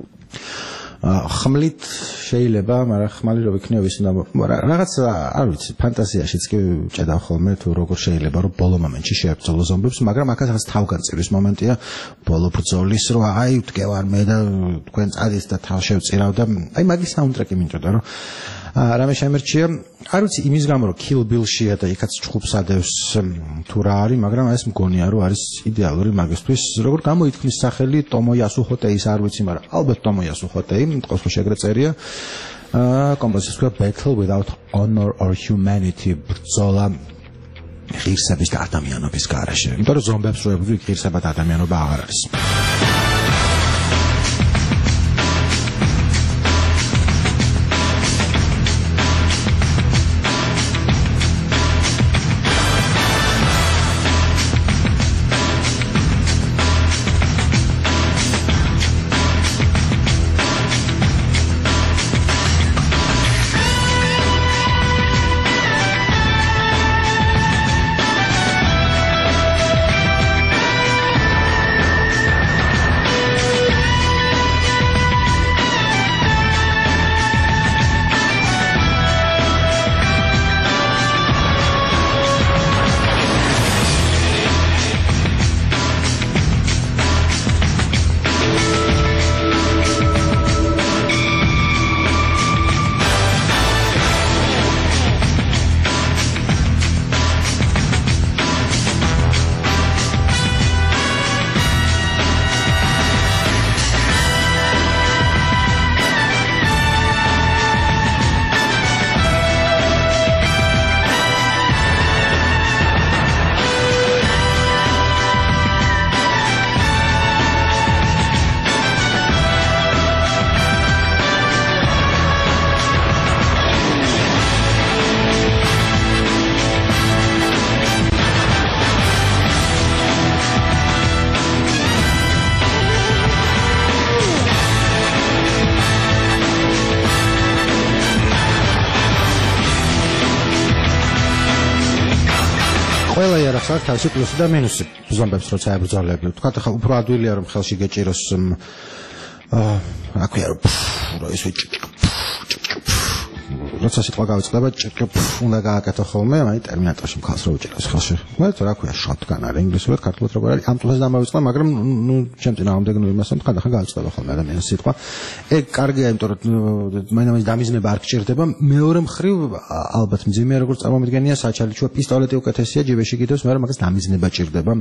ხმლით შეიძლება მაგრამ ხმალი რო ვიქნიო ის უნდა რაღაც არ ვიცი ფანტაზიაშიც კი ჭედავ ხოლმე თუ როგორ შეიძლება რომ ბოლო მომენტში შეებრძოლო ზომბებს მაგრამ აქაც რაღაც თავგანწირვის მომენტია ბოლო ბრძოლის რომ აი ვდგევარ მე და თქვენ წადის და თავს შევწირავ და აი მაგის საუნდტრეკი მინდოდა რომ რამე შემერჩია არ ვიცი იმის გამო რომ Kill Bill-შია და იქაც ჩხუბს ადევს თუ რა არის მაგრამ ეს მგონია რომ არის იდეალური მაგისთვის როგორ გამოითქმის სახელი ტომო იასუჰოტეის არ ვიცი მაგრამ ალბათ ტომო იასუჰოტეი მტყავს რომ შეგრე წერია კომპოზიცია Battle Without Honor or Humanity ბრძოლა ღირსების და ადამიანობის გარეშე იმიტომ რომ ზომბებს რო ებრძვი ღირსება და ადამიანობა აღარ არის ყველა იარაღს აქვს თავისი პლუსი და მინუსი ზომბებს როცა ებრძოლებენ თქვათ ახლა უფრო ადვილია რომ ხელში გეჭიროს აქვია რომ ეს როცა სიტყვა გავიწყდება ჭრკ უნდა გააკეთო ხოლმე აი ტერმინატორში მხალს რო უჭერავს ხელში მე რა ქვია შოტგან არის ინგლისურად ქართულად როგორ არის ამ წუთას დამავიწყდა მაგრამ ნუ ჩემ წინააღმდეგ ნუ იმასთან ხანდახან გავიწყდება ხოლმე ადამიანის სიტყვა ეგ კარგია იმიტომ რომ მაინც დამიზნება არ გჭირდება მეორე მხრივ ალბათ მძიმეა როგორც წარმომიდგენია საჩალიჩო პისტოლეტი უკეთესია ჯიბეში კიდევს მაგრამ მაგას დამიზნება ჭირდება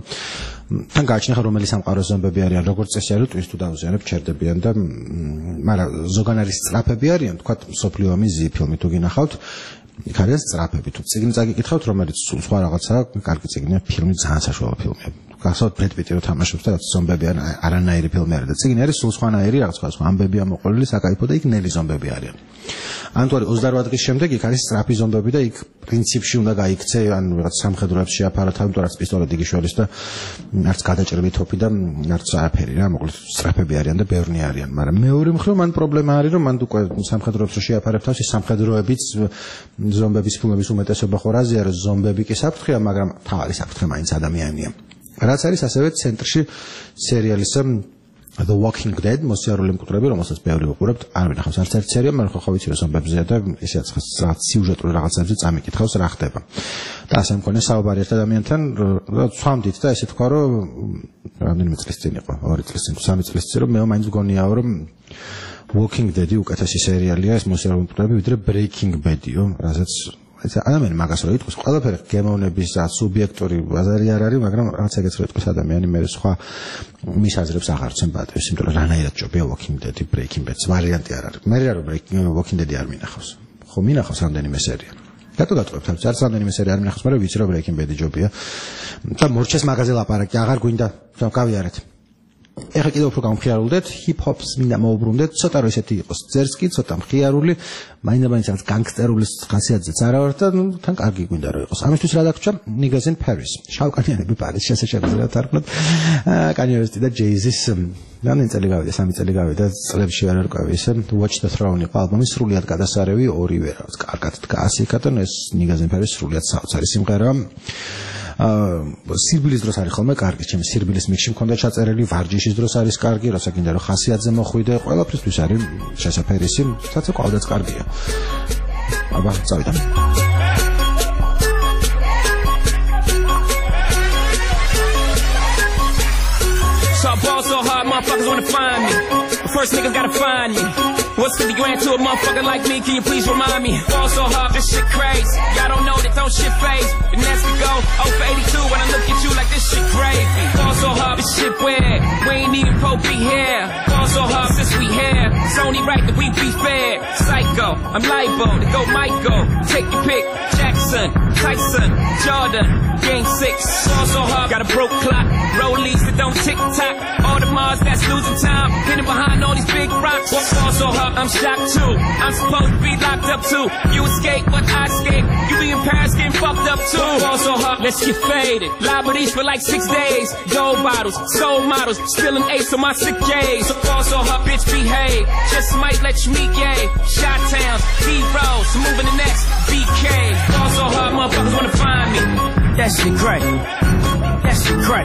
თან გააჩნია რომელი სამყაროს ზომბები არიან როგორც წესი არის ტვისტ თუ დაუზიანებ ჩერდებიან და მაგრამ ზოგან არის სწრაფები არიან თქვა სოფლიო ამის ფილმი თუ გინახავთ იქ არის სწრაფები თუ წიგნი წაგიკითხავთ რომელიც სხვა რაღაცა კარგი წიგნია ფილმი ძალიან საშუალო ფილმია გასავთ ბრედ პიტი რო თამაშობს და ზომბები არანაირი ფილმი არის და წიგნი არის სულ სხვანაირი რაღაც სხვა ამბებია მოყოლილი საკაიფო და იქ ნელი ზომბები არიან ან თუ არის 28 დღის შემდეგ იქ არის სწრაფი ზომბები და იქ პრინციპში უნდა გაიქცე ან რაღაც სამხედროებს შეაფარა თავი თუ რაც პისტოლეტი გიშველის და არც გადაჭრები თოფი და არც არაფერი რა მოკლედ სწრაფები არიან და ბევრნი არიან მაგრამ მეორე მხრივ მან პრობლემა არის რომ მან უკვე სამხედროებს რო შეაფარებ თავს ის სამხედროებიც ზომბების ფილმების უმეტესობა ხო რაზეა რომ ზომბები კი საფრთხეა მაგრამ თავი საფრთხე მაინც ადამიანია რაც არის ასევე ცენტრში სერიალის The Walking Dead მოსიარული მკუთრები რომელსაც ბევრი უყურებთ არ ვინახავს არც ერთ სერიალს მაგრამ ხო ვიცი რომ ზომბებზეა და ისეც რაღაც სიუჟეტური რაღაცებზე წამიკითხავს რა ხდება და ასე მქონე საუბარი ერთ ადამიანთან ცვამდით და ესე თქვა რომ რამდენიმე წლის წინ იყო 2 წლის წინ 3 წლის წინ რომ მე მაინც მგონიაო რომ Walking Dead-ი უკეთესი სერიალია ეს მოსიარული მკუთრები ვიდრე Breaking Bad-იო რასაც ადამიანი მაგას რო იტყვის ყველაფერი გემოვნების და სუბიექტური ბაზარი არ არის მაგრამ რაღაც ეგეც რო იტყვის ადამიანი მე სხვა მის აზრებს აღარ ცემბადებს იმიტომ რომ რანაირად ჯობია Walking Dead-ი Breaking Bad-ს ვარიანტი არ არის მე რა Walking Dead-ი არ მინახავს ხო მინახავს რამდენიმე სერია რატო გატყობთ ამ არც რამდენიმე სერია არ მინახავს მაგრამ ვიცი რომ Breaking Bad-ი ჯობია და მორჩეს მაგაზე ლაპარაკი აღარ გვინდა გავიარეთ ეხლა კიდევ უფრო გამხიარულდეთ ჰიპ-ჰოპს მინდა მოუბრუნდეთ ცოტა რომ ესეთი იყოს წერს კი ცოტა მხიარული მაინც რაღაც განგსტერული ხასიათზეც არა ვარ და თან კარგი გვინდა რომ იყოს ამისთვის რა დაგვრჩა Niggas in Paris შავკანიანები პარიზში შესაძლოა თარგმნოთ Kanye West და Jay-Z-ის რამდენი წელი გავიდა 3 წელი გავიდა წლებში არ არკვევი ისე Watch the Throne იყო ალბომი სრულიად გადასარევი ორივე რაღაც კარგად დგა ასიკა და ეს Niggas in Paris სრულიად საოცარი სიმღერაა სირბილის დროს არის ხოლმე კარგი, ჩემი სირბილის მიქსში მქონდა ჩაწერილი, ვარჯიშის დროს არის კარგი, როცა გინდა რომ ხასიათზე მოხვიდე, ყველაფრისთვის არის შესაძლებელისი, თუმცა ყოველდღე კარგია. აბა, წავიდა. So I ball so hard, motherfuckers wanna find me. But first niggas gotta find me. What's 50 grand to a motherfucker like me? Can you please remind me? Ball so hard, this shit crazy. Y'all don't know that don't shit phase. And that's to go 0 for 82 when I look at you like this shit crazy. Ball so hard, this shit weird. We ain't even Pope be here. Ball so hard since we here. It's only right that we be fair. Psycho, I'm libo to go Michael. Take your pick. Jackson, Tyson, Jordan, Game 6. Ball so hard, got a broke clock. Rollies that don't tick tock. All the Mars that's losing time. Hidden behind all these big rocks. Ball so hard, I'm shocked too. I'm supposed to be locked up too. You escape, but I escape. You be in Paris getting fucked up too. Ball so hard, let's get faded. Liberties for like 6 days. Gold bottles, soul models, spilling ace on my sick days. Ball so hard, bitch behave. Just might let you meet gay. Shot towns, D-Rose, moving the next BK. Ball so hard, motherfuckers wanna find me. That shit crack. That shit crack.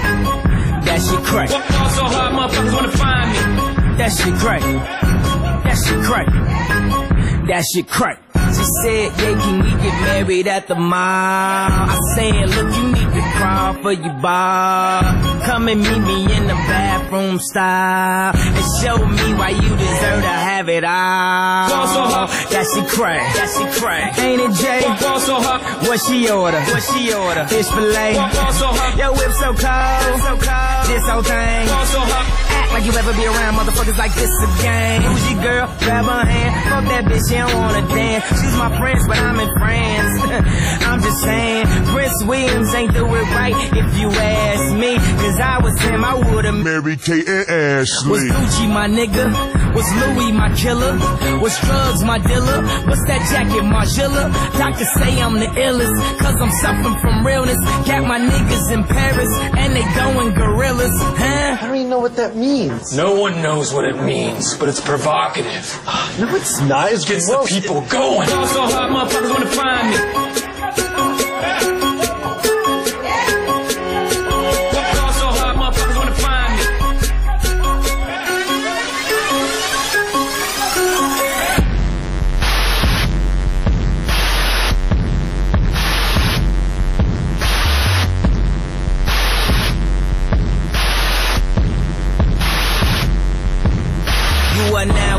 That shit crack. Ball so hard, motherfuckers wanna find me. That shit crack. That shit crack. That shit crack. She said, yeah, can we get married at the mall? I said, look, you need to crawl for your bar. Come and meet me in the bathroom style and show me why you deserve to have it all. Ball so hard, that shit crack. That shit crack. Ain't it Jay? Ball so hard, what she order? What she order? Fish fillet. Ball so hard, your whip so cold. So cold. This whole thing. Ball so hard. Act like you ever be around motherfuckers like this again. Who's your girl? Grab her hand. Fuck that bitch, she don't wanna dance. She's my friends, but I'm in France. I'm just saying, Prince Williams ain't do it right if you ask me. Cause I was him, I would've Mary Kate and Ashley. Was Gucci my nigga? Was Louis my killer? Was drugs my dealer? What's that jacket, Margilla? Doctors say I'm the illest, cause I'm suffering from realness. Got my niggas in Paris, and they going gorillas, huh? I don't even know what that means. No one knows what it means, but it's provocative. No, it's not. It Gets the people going. Ball so hard, motherfuckers wanna find me. Ball so hard, motherfuckers wanna find me.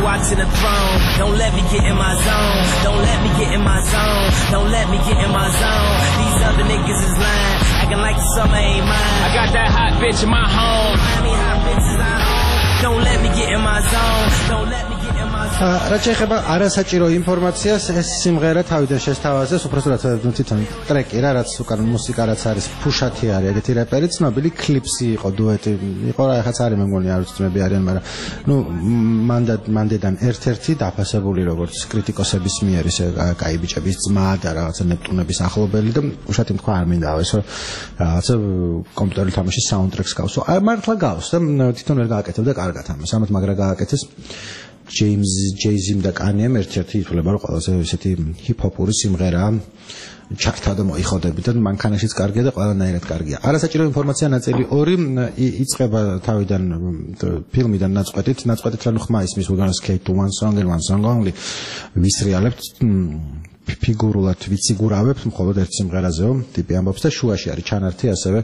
watching the throne. Don't let me get in my zone. Don't let me get in my zone. Don't let me get in my zone. These other niggas is lying, acting like the summer ain't mine. I got that hot bitch in my home. Miami hot bitches I own. Don't let me get in my zone. Don't let me get in my zone. რაც შეეხება არასაჭირო ინფორმაციას, ეს სიმღერა თავიდან შესთავაზეს, უბრალოდ თვითონ ტრეკი რა, რაც უკან მუსიკა რაც არის, ფუშათი არის, ეგეთი რეპერი, ცნობილი კლიპსი იყო, დუეტი იყო რა, ეხაც არის მე მგონი არ უცნობი არიან, მაგრამ ნუ მანდედან ერთ-ერთი დაფასებული როგორც კრიტიკოსების მიერ ისე კაი ბიჭების ძმა და რაღაცა ნეპტუნების ახლობელი და უშათი თქვა არ მინდა ესო რაღაცა კომპიუტერული თამაშის საუნდტრეკს გავსო. არ მართლა გავს და თვითონ ვერ გააკეთებდა კარგად ამას. ამათ მაგრა გააკეთეს Jay-Z და Kanye-მ ერთ-ერთი ითვლება რომ ყველაზე ესეთი ჰიპ-ჰოპური სიმღერაა ჩარტა და მოიხოდები და მანქანაშიც კარგია და ყველანაირად კარგია. არასაჭირო ინფორმაცია ნაწილი 2 იწყება თავიდან ფილმიდან ნაწყვეტით რა ხმა ისმის we're gonna skate to one song and one song only ვისრიალებთ ფიგურულად ვიციგურავებთ მხოლოდ ერთ სიმღერაზეო ტიპი ამბობს და შუაში არის ჩანართი ასევე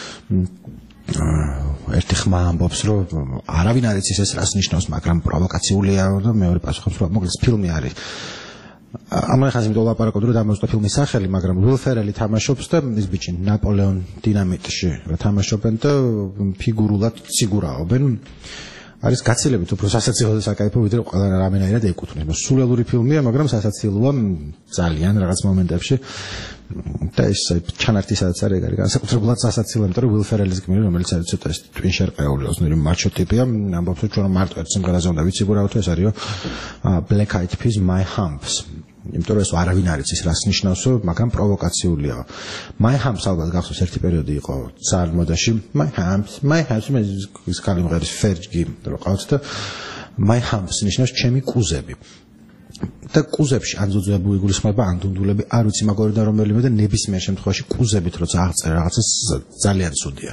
ერთი ხმა ამბობს რომ არავინ არ იცის ეს რას ნიშნავს მაგრამ პროვოკაციულია და მეორე პასუხობს რომ მოკლედ ფილმი არის ამან ხაზი მიდოლაპარაკობ რომ დამოწდა ფილმის სახელი მაგრამ Will Ferrell თამაშობს და ის ბიჭი ნაპოლეონ დინამიტში თამაშობენ და ფიგურულად ციგურაობენ არის გაცილებით უფრო სასაცილო და საკაიფო ვიდრე ყველა რამენაირად ეკუთვნის სულელური ფილმია მაგრამ სასაცილოა ძალიან რაღაც მომენტებში და ეს ჩანართი სადაც არის განსაკუთრებულად სასაცილო იმიტომ რომ Will Ferrell-ის გმირი რომელიც არის ცოტა ეს ტვინშერყეული ოსნერი მაჩო ტიპია ამბობს რომ ჩვენ მარტო ერთ სიმღერაზე უნდა ვიციგურავთ ეს არისო Black Eyed Peas My Humps იმიტომ რომ ეს არავინ არ იცის რას ნიშნავს მაგრამ პროვოკაციულია My Humps ალბათ გახსოვს ერთი პერიოდი იყო ძალიან მოდაში My Humps ის კალიმღერის ფერჯი რო ყავს და My Humps ნიშნავს ჩემი კუზები და კუზებში ანძუძუებული გულისხმობა ანდუნდულები არ ვიცი მაგორი და რომელიმე და ნებისმიერ შემთხვევაში კუზებით როცა აღწერა რაღაცა ძალიან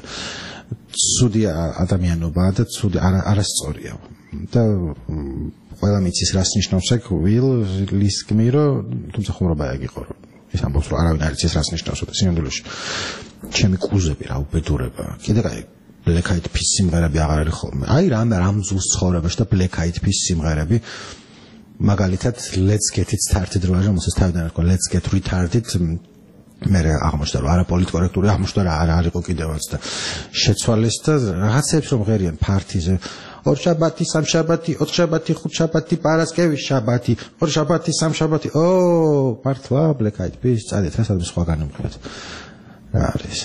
ცუდია ადამიანობა და ცუდი არასწორია და ყველა მიცის რას ნიშნავს ეგ Will-ის გმირო თუმცა ხუმრობა ეგ იყო რომ ის ამბობს რომ არავინ არ იცის რას ნიშნავს და სინამდვილეში ჩემი კუზები რა უბედურება კიდე კაი Black Eyed Peas სიმღერები აღარ არის ხოლმე აი რამ ზუსტ ცხოვრებაში და Black Eyed Peas სიმღერები მაგალითად let's get it started რა რომელსაც თავიდან ერქვა let's get retarded მე აღმოჩნდა რომ არაპოლიტკორექტული აღმოჩნდა რა არ იყო კიდევაც და შეცვალეს და რაღაცებს რომ ღერიან ფარტიზე ორ შაბათი სამ შაბათი ოთხ შაბათი ხუთ შაბათი პარასკევი შაბათი ორ შაბათი სამ შაბათი ო მართლა Black Eyed Peas წადეთ რა სადმე სხვა განმკვეთ რა არის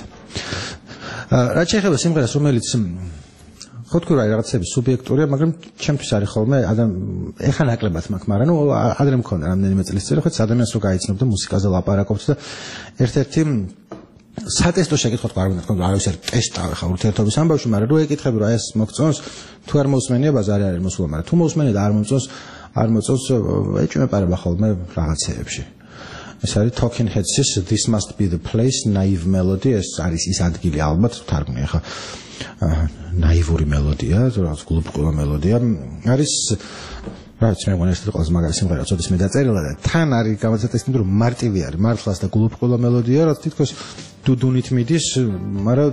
რა შეიძლება სიმღერას რომელიც ხო თქვი რა რაღაცები სუბიექტურია მაგრამ ჩემთვის არის ხოლმე ეხლა ნაკლებად მაქვს მაგრამ ნუ ადრე მქონდა რამდენიმე წლის წინ ხო ადამიანს რო გაიცნობ და მუსიკაზე ლაპარაკობთ და ერთ-ერთი სატესტო შეკითხვა თქვა არ უნდა თქვა არავის არ ტესტავ ხა ურთიერთობის ამბავში მაგრამ რო ეკითხები რა ეს მოგწონს თუ არ მოსმენია ბაზარი არის მოსულა მაგრამ თუ მოსმენია და არ მოწონს ეჭვმეპარება ხოლმე რაღაცეებში ეს არის Talking Heads-ის This Must Be the Place Naive Melody ეს არის ის ადგილი ალბათ თარგმნია ხა ნაივური მელოდია, რაღაც გულუბრყვილო მელოდია. არის რა ვიცი, მე მგონი ეს ყველაზე მაგარი სიმღერა, ცოტას მე დაწერილა და თან არის გამოცდილება, იმიტომ რომ მარტივი არის, მართლაც და გულუბრყვილო მელოდია, რაც თითქოს დუდუნით მიდის, მაგრამ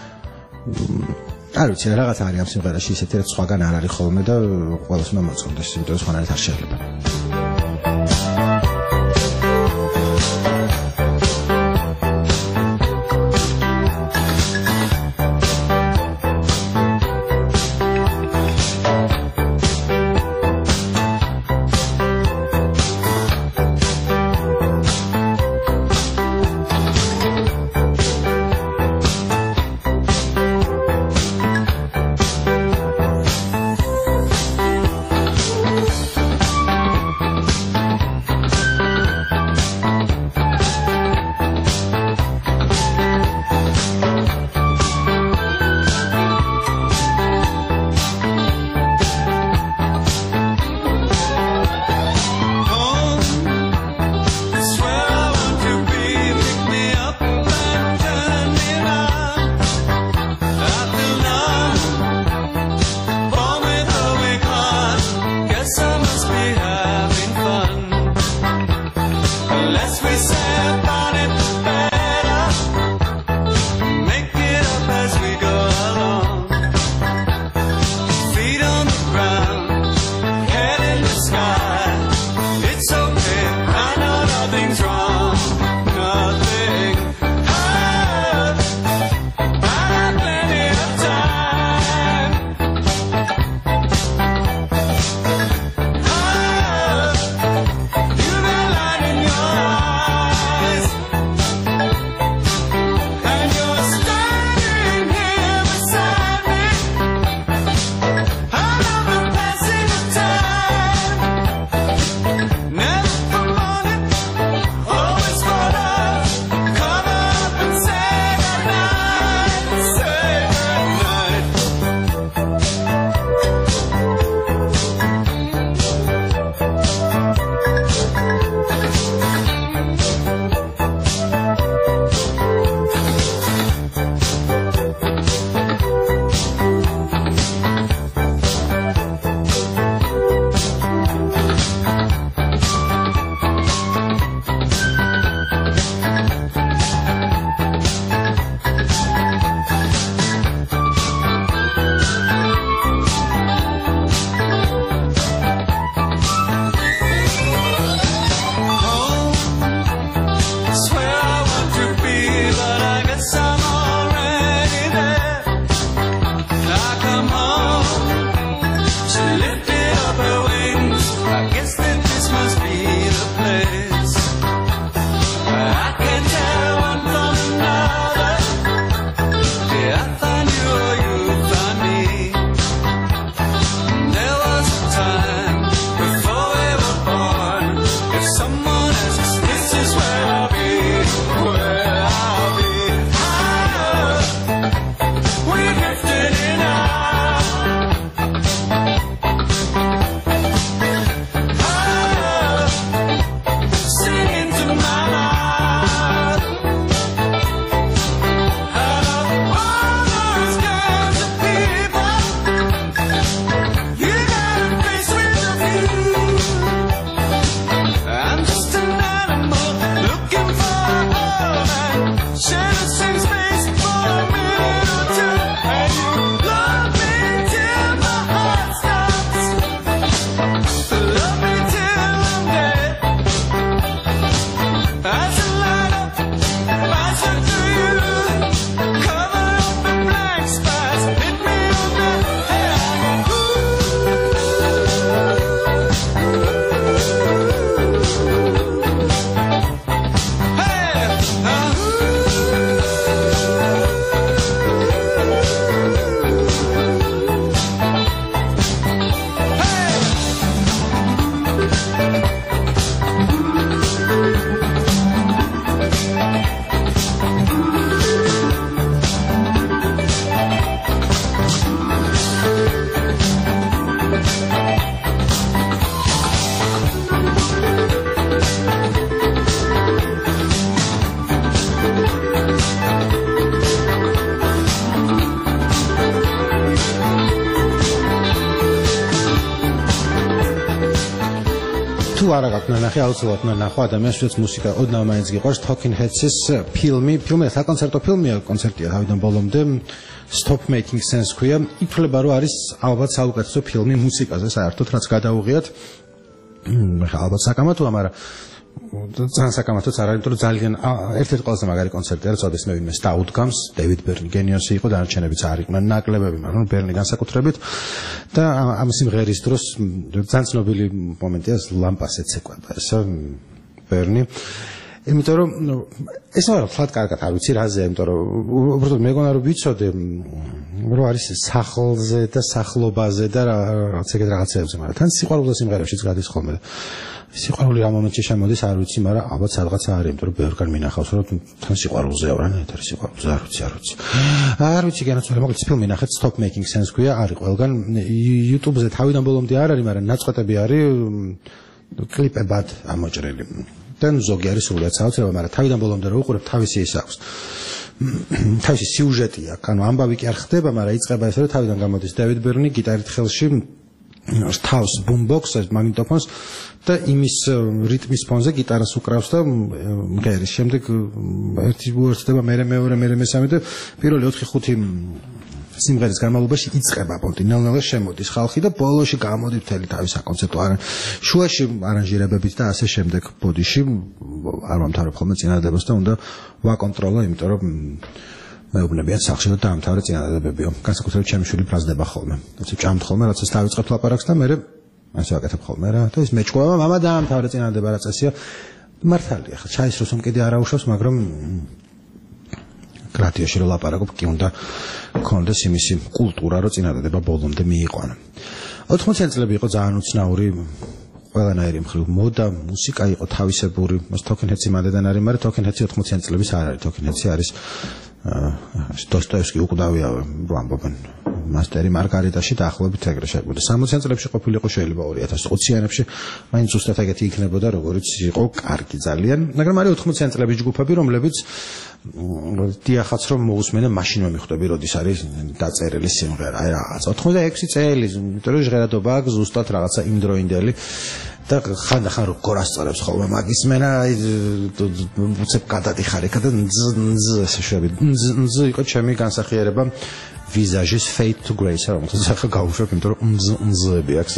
არ ვიცი, რაღაც არის ამ სიმღერაში ისეთი, რაც სხვაგან არ არის ხოლმე და ყველას უნდა მოწონდეს, იმიტომ რომ სხვანაირად არ შეიძლება. თუ არა გაქვთ ნახე აუცილებლად ნახო ადამიანს ვისაც მუსიკა ოდნავ მაინც გიყვარს Talking Heads-ის ფილმი საკონცერტო ფილმია კონცერტია თავიდან ბოლომდე Stop Making Sense ქვია ითვლება რომ არის ალბათ საუკეთესო ფილმი მუსიკაზე საერთოდ რაც გადაუღიათ ალბათ საკამათოა მაგრამ ძალიან საკამათოც არ არის იმიტომ რომ ძალიან ერთ-ერთი ყველაზე მაგარი კონცერტია რაც ოდესმე ვინმე დაუდგამს დევიდ ბერნი გენიოსი იყო დანარჩენებიც არ იყვნენ ნაკლებები მაგრამ ბერნი განსაკუთრებით და ამ სიმღერის დროს ძალიან ცნობილი მომენტია ლამპას ეცეკვება ესა ბერნი იმიტომ რომ ეს არა ფლატ კარგად არ ვიცი რაზეა იმიტომ რომ უბრალოდ მეგონა რომ ვიცოდე რომ არის სახლზე და სახლობაზე და რაღაც ეგეთ რაღაცეებზე მაგრამ თან სიყვარულზე სიმღერებშიც გადის ხოლმე სიყვარული რა მომენტში შემოდის არ ვიცი მაგრამ ალბათ სადღაცა არის იმიტომ რომ ბევრგან მინახავს რომ თან სიყვარულზეა რა ნეტ არის სიყვარულზე არ ვიცი განაცვალე მოკლედ ფილმი ნახეთ Stop Making Sense ქვია არის ყველგან YouTube-ზე თავიდან ბოლომდე არ არის მაგრამ ნაწყვეტები არის კლიპებად ამოჭრილი და ზოგი არის სრულიად საოცრება მაგრამ თავიდან ბოლომდე რო უყურებ თავისი ის აქვს თავისი სიუჟეტი აქვს ანუ ამბავი კი არ ხდება მაგრამ იწყება ესე რომ თავიდან გამოდის დევიდ ბერნი გიტარით ხელში თავს ბუმბოქსს მაგნიტოფონს და იმის რიტმის ფონზე გიტარას უკრავს და მღერის შემდეგ ერთი უერთდება მეორე მესამე და პირველი 4-5 სიმღერის განმავლობაში იწყება პონტი ნელ-ნელა შემოდის ხალხი და ბოლოში გამოდის მთელი თავის საკონცერტო შუაში არანჟირებებით და ასე შემდეგ ბოდიში არ მომთავრებ ხოლმე წინადადებას და უნდა ვაკონტროლო იმიტომ რომ მეუბნებიან სახში და დაამთავრე წინადადებებიო განსაკუთრებით ჩემი შვილი ბრაზდება ხოლმე ასე ჭამთ ხოლმე რაც ეს დავიწყებ ლაპარაკს და მე ასე ვაკეთებ ხოლმე რა და ის მეჭკვა მამა დაამთავრე წინადადება რაც ასეა მართალია ხა ჩაის როს უმკიდე არ აუშვებს მაგრამ კრატიაში რო ლაპარაკობ კი უნდა კონდეს იმისი კულტურა რო წინადადება ბოლომდე მიიყვანა 80-იანი წლები იყო ძალიან უცნაური ყველანაირი მხრივ მოდა მუსიკა იყო თავისებური მას Talking Heads-ი მანდედან არის მაგრამ Talking Heads-ი 80-იანი წლების არ არის Talking Heads-ი არის დოსტოევსკი უკვდავია რო ამბობენ მასტერი მარგარიტაში დაახლოებით ეგრე შეგვიძლია 60-იან წლებში ყოფილიყო შეიძლება 2020-იანებში მაინც ზუსტად ეგეთი იქნებოდა როგორც იყო კარგი ძალიან მაგრამ არის 80-იან წლების ჯგუფები რომლებიც დიახაც რომ მოусმენა მაშინ მომიხვდები როდის არის დაწერილი სიმღერა აი რაღაც 86 წელი იმიტომ რომ ჟღერადობა აქვს ზუსტად რაღაცა იმდროინდელი და ხანდახან როგორ ასწორებს ხოლმე მაგის მენა უცებ გადადიხარ იქა და ესე შვები იყო ჩემი განსახიერება ვიზაჟის Fade to Grace რომელსაც ახლა გავუშვებ იმიტომ რომ მზები აქვს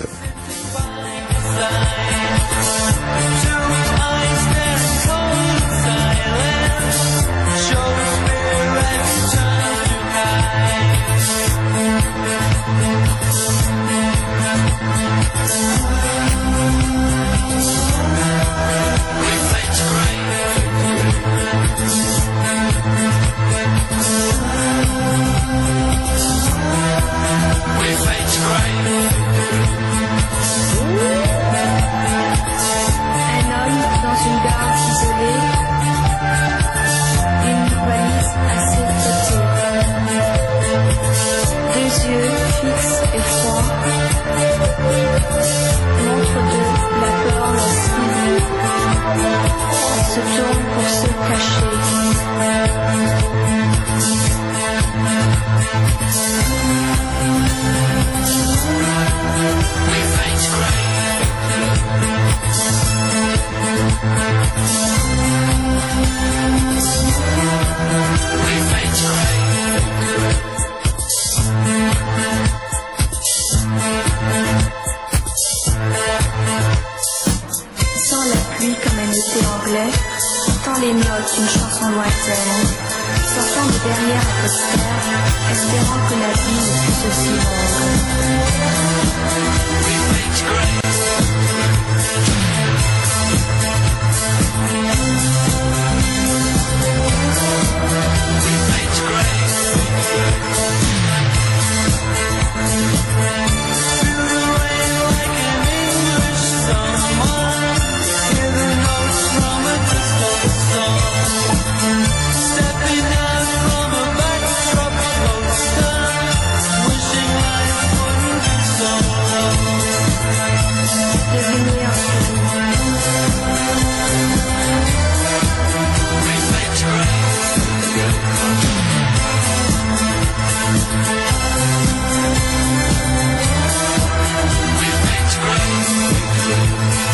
Someone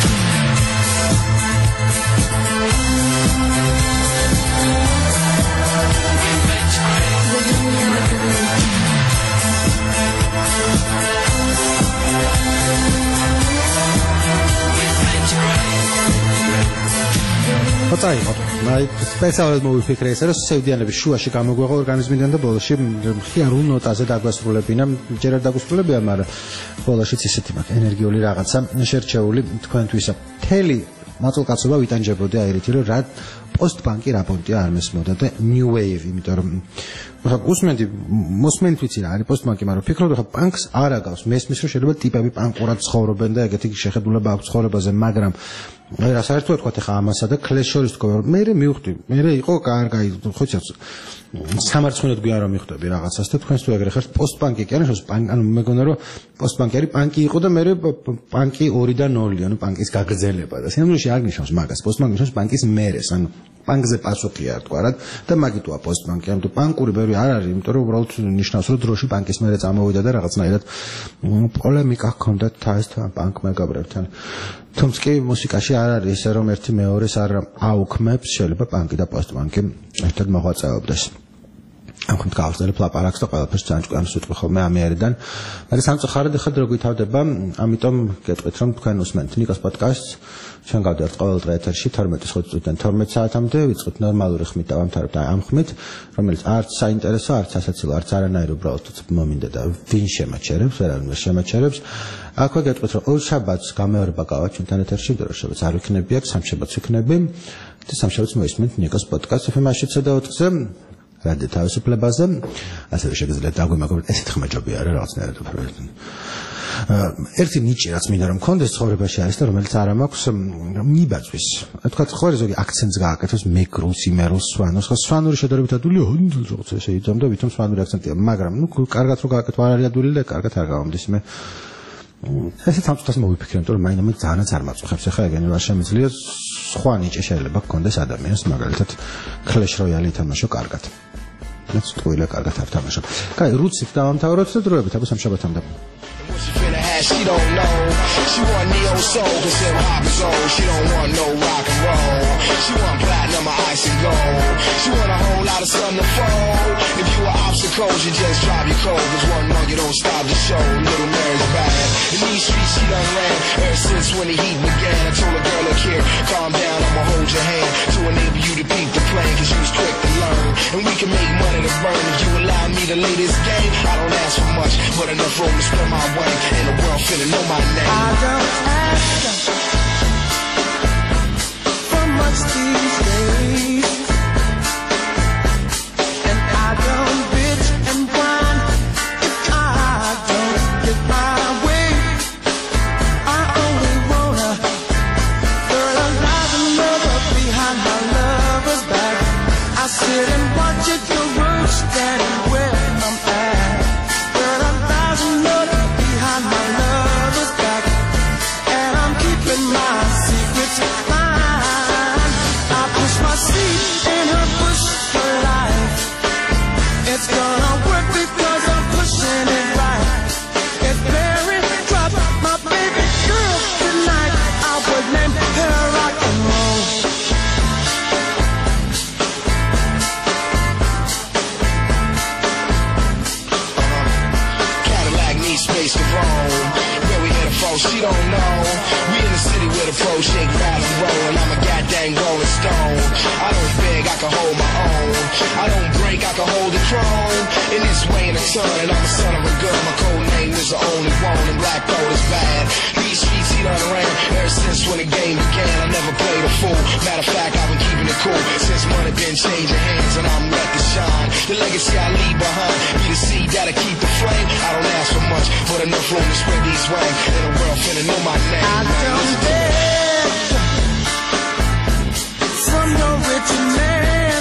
წაიღო. აი სპეციალურად მოვიფიქრე ესა, რომ სევდიანების შუაში გამოგვეღო ორგანიზმიდან და ბოლოში მხიარულ ნოტაზე დაგვასრულებინა. ჯერ არ დაგვასრულებია, მაგრამ ბოლოშიც ისეთი მაქვს ენერგიული რაღაცა შერჩეული თქვენთვისა. მთელი მაწილკაცობა ვიტანჯებოდი აერითი, რომ რა პოსტბანკი რა პონტია არ მესმოდა და new wave, იმიტომ რომ უსმენდი მოსმენთ ვიცი რა არის პოსტბანკი, მაგრამ ვფიქრობ, რომ ბანკს არ აგავს. მესმის რომ შეიძლება ტიპები პანკურად ცხოვრობენ და ეგეთი შეხედულება აქვს ცხოვრებაზე, მაგრამ რა საერთოდ თქვა ხა ამასა და კლეს შორის თქვა რომ მე მივხვდი, მე იყო კარგი, ხოცა სამარცხვინოდ გვიან რომ მივხვდები რაღაცას და თქვენს თუ ეგრე ხართ პოსტბანკი კი არის, ანუ მეგონა რომ პოსტბანკი არის, ბანკი იყო და მე ბანკი 2-დან 0-ია, ანუ ბანკის გაგრძელება და სინამდვილეში არ ნიშნავს მაგას, პოსტბანკი ნიშნავს ბანკის მერეს, ანუ ბანკზე პასუხია თქვა რა და მაგიტოა პოსტბანკი, ანუ ბანკური ბევრი არ არის, იმიტომ რომ უბრალოდ ნიშნავს რომ დროში ბანკის მერე წამოვიდა და რაღაცნაირად პოლემიკა ჰქონდათ ეს ბანკ მეგობრებთან. თუმცა კი მუსიკაში არ არის ესე რომ ერთი მეორეს არ აუქმებს, შეიძლება ბანკი და პოსტბანკი ერთად მოღვაწეობდეს. ამ ხომ გავხსნელებ ლაპარაკს და ყველაფერს წანჭკვიანს უტყვი ხოლმე ამიერიდან. მაგრამ სამწუხაროდ ხედ რო გვითავდება, ამიტომ გეტყვით რომ თქვენ უსმენთ ნიკოს პოდკასტს. ჩვენ გავდივართ ყოველ დღე ეთერში 12 წუთიდან 12 საათამდე, ვიწყოთ ნორმალური ხმით და ვამთავრებთ ამ ხმით, რომელიც არც საინტერესო, არც სასაცილო, არც არანაირი უბრალოდ მომინდა და ვინ შემაჩერებს, ვერავინ ვერ შემაჩერებს. აქვე გეტყვით რომ ორ შაბათს გამეორება გავაჩ ჩვენთან ეთერში, იმიტომ რომ შაბათს არ ვიქნები აქ, სამშაბათს ვიქნები და სამშაბათს მოისმენთ ნიკოს პოდკასტს FM-7 და 4-ზე. რადიო თავისუფლებაზე, ასევე შეგიძლიათ დაგვიმაგროთ ესეთ ხმაჯობი არა რაღაცნაირად უფრო. ერთი ნიჭი რაც მინდა რომ მქონდეს ცხოვრებაში არის და რომელიც არ მაქვს მიბაძვის. თქვა ხო ზოგი აქცენტს გააკეთოს მეგრულს, იმერულს, სვანოს, ხო სვანური შედარებით ადვილი რაღაცა შეიძლება და ვითომ სვანური აქცენტია, მაგრამ ნუ კარგად რო გააკეთო არ არის ადვილი და კარგად არ გავამდის მე. ესე სამწუთას მოვიფიქრე, იმიტომ რომ მაინამე ძალიანაც არ მაწუხებს. ახლა ეგენი რა შემიძლია სხვა ნიჭი შეიძლება გქონდეს ადამიანს, მაგალითად Clash Royale ითამაშო კარგად. მეც თქვია კარგად არ თამაშობ. კაი, რუცით დავამთავროთ და დროებით აბა სამშაბათამდე. She don't know. She want neo soul, cause hip hop is old. She don't want no rock and roll. She want platinum or ice and gold. She want a whole lot of sun to fold. If you were obstacles, you just drop your cold. Cause one more you don't stop the show. Little Mary's bad. In these streets she done ran ever since when the heat began. I told a girl, look here, calm down, I'ma hold your hand to enable you to peep the plan, cause you was quick to learn. And we can make money to burn if you allow me to lay this game. I don't ask for much, but enough room to spend my way. And the world finna know my name. I don't ask for much these days, and I don't bitch and whine if I don't get my way. I only wanna fertilize another behind my lover's back. I sit and watch it go work standing where I'm at. Fertilize another behind my lover's back, and I'm keeping my secrets fine. I push my seat in her bush for life. It's gonna work because I'm pushing it right. It's very drop my baby girl tonight. I would name her rock and roll. Cadillac needs space to roam. Where we headed for, she don't know. We in the city with a pro shake, rattle and roll, and I'm a goddamn rolling stone. I don't beg, I can hold my own. I don't break, I can hold the throne. In this way and a turn, and I'm a son of a gun. My code name is the only one, and black gold is bad. These streets he done ran ever since when the game began. I never played a fool. Matter of fact, I've been keeping it cool since money been changing hands, and I'm let to shine. The legacy I leave behind, be the seed that'll keep the flame. I don't ask for much, but enough room to spread these wings, and the world finna know my name. I don't beg from no rich man,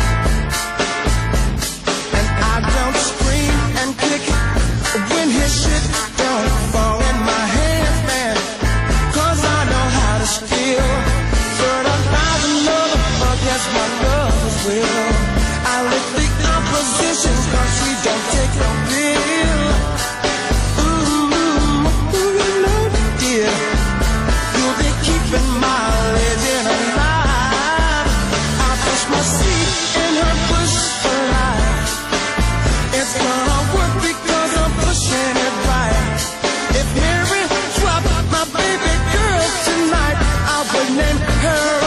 and I don't scream and kick when his shit don't fall in my hands, man. Cause I know how to steal, fertilize another against my lover's will. I lick the opposition cause she don't take no bill. Ooh, you know, dear, you name her